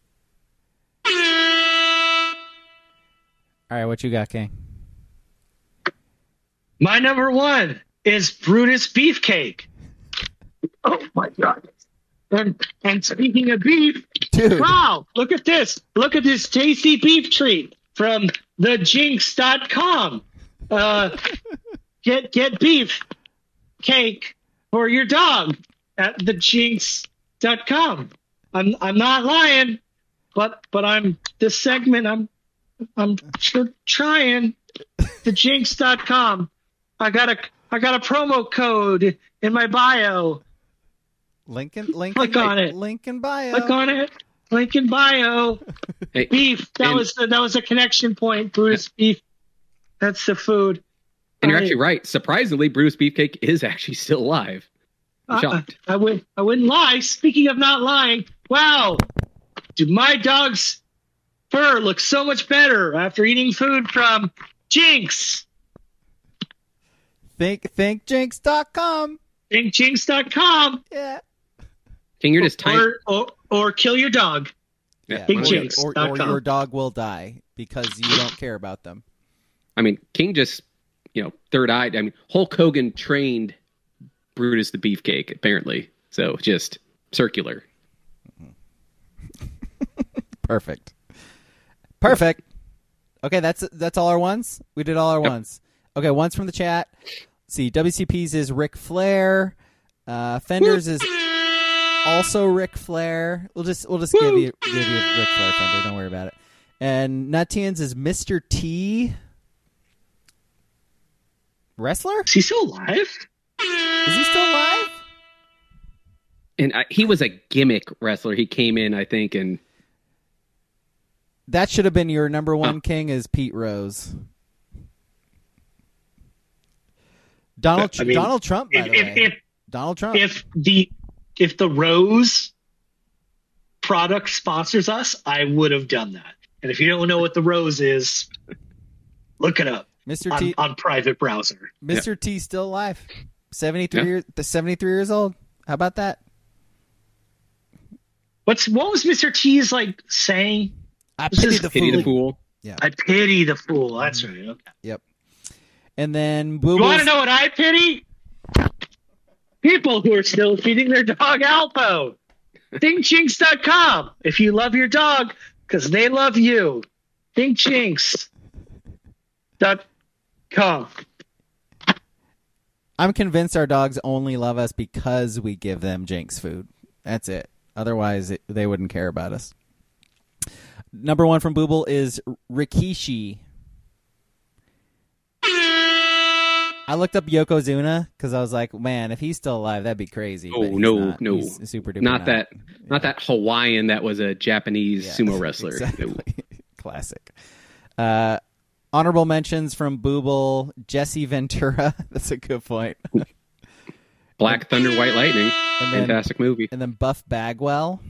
All right, what you got, King? My number one is Brutus Beefcake. Oh my God. And speaking of beef, dude. Wow, look at this. Look at this tasty beef treat from thejinx.com. Get beef cake for your dog at thejinx.com. I'm not lying, but I'm this segment I'm sure trying thejinx.com. I got a promo code in my bio. Link in on it. Link in bio. Click on it. Link in bio. Hey, beef. That was a connection point. Brutus beef. That's the food. And you're actually right. Surprisingly, Brutus Beefcake is actually still alive. I'm shocked. I wouldn't lie. Speaking of not lying, wow, dude, my dog's fur looks so much better after eating food from Jinx. Thinkjinx.com. Thinkjinx.com. Yeah. King, you're just tiny. Or kill your dog. Yeah. Thinkjinx.com. Or your dog will die because you don't care about them. I mean, King just, third-eyed. I mean, Hulk Hogan trained Brutus the Beefcake, apparently. So, just circular. Perfect. Okay, that's all our ones? We did all our ones. Okay, ones from the chat. Let's see, WCP's is Ric Flair. Fender's is also Ric Flair. We'll just give you Ric Flair, Fender. Don't worry about it. And Nutians is Mr. T. Wrestler? Is he still alive? Is he still alive? And he was a gimmick wrestler. He came in, I think, and that should have been your number one King is Pete Rose. Donald Trump, by the way. Donald Trump. If the Rose product sponsors us, I would have done that. And if you don't know what the Rose is, look it up. Mr. T on private browser. Mr. T still alive. 73 years old. How about that? What was Mr. T's like saying? I pity the fool. Yeah. I pity the fool. That's right. Okay. Yep. And then You want to know what I pity? People who are still feeding their dog Alpo. ThinkJinx.com. If you love your dog, because they love you. ThinkJinx.com. I'm convinced our dogs only love us because we give them Jinx food. That's it. Otherwise, they wouldn't care about us. Number 1 from Booble is Rikishi. I looked up Yokozuna because I was like, man, if he's still alive, that'd be crazy. Oh, no. He's super duper not that Hawaiian that was a Japanese sumo wrestler. Exactly. No. Classic. Honorable mentions from Booble, Jesse Ventura. That's a good point. Black Thunder, White Lightning. Fantastic movie. And then Buff Bagwell.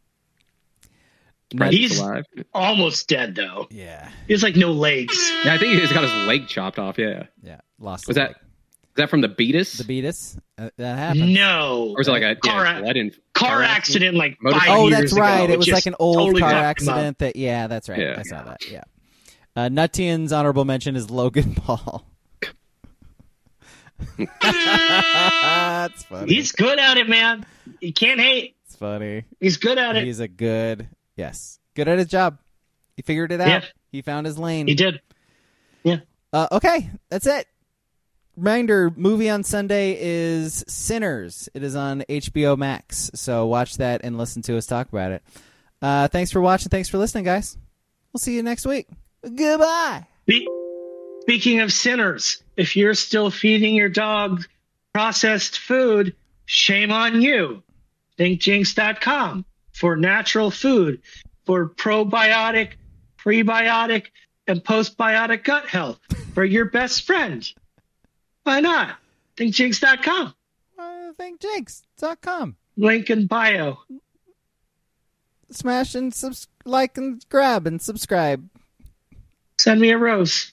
He's alive. Almost dead, though. Yeah. He has, like, no legs. Yeah, I think he's got his leg chopped off, yeah. Yeah, lost Was that from the Beatus? The Beatus? That happened. No. Or was it like a car accident like 5 years ago? Oh, that's right. It was like an old totally car accident. That's right. Yeah. I saw that, yeah. Nuttian's honorable mention is Logan Paul. That's funny. He's good at it, man. You can't hate. It's funny. He's good at it. He's good at his job. He figured it out. Yeah. He found his lane. He did. Yeah. Okay, that's it. Reminder, movie on Sunday is Sinners. It is on HBO Max, so watch that and listen to us talk about it. Thanks for watching. Thanks for listening, guys. We'll see you next week. Goodbye. Speaking of sinners, if you're still feeding your dog processed food, shame on you. ThinkJinx.com for natural food, for probiotic, prebiotic, and postbiotic gut health for your best friend. Why not? ThinkJinx.com. ThinkJinx.com. Link in bio. Smash and like and grab and subscribe. Send me a rose.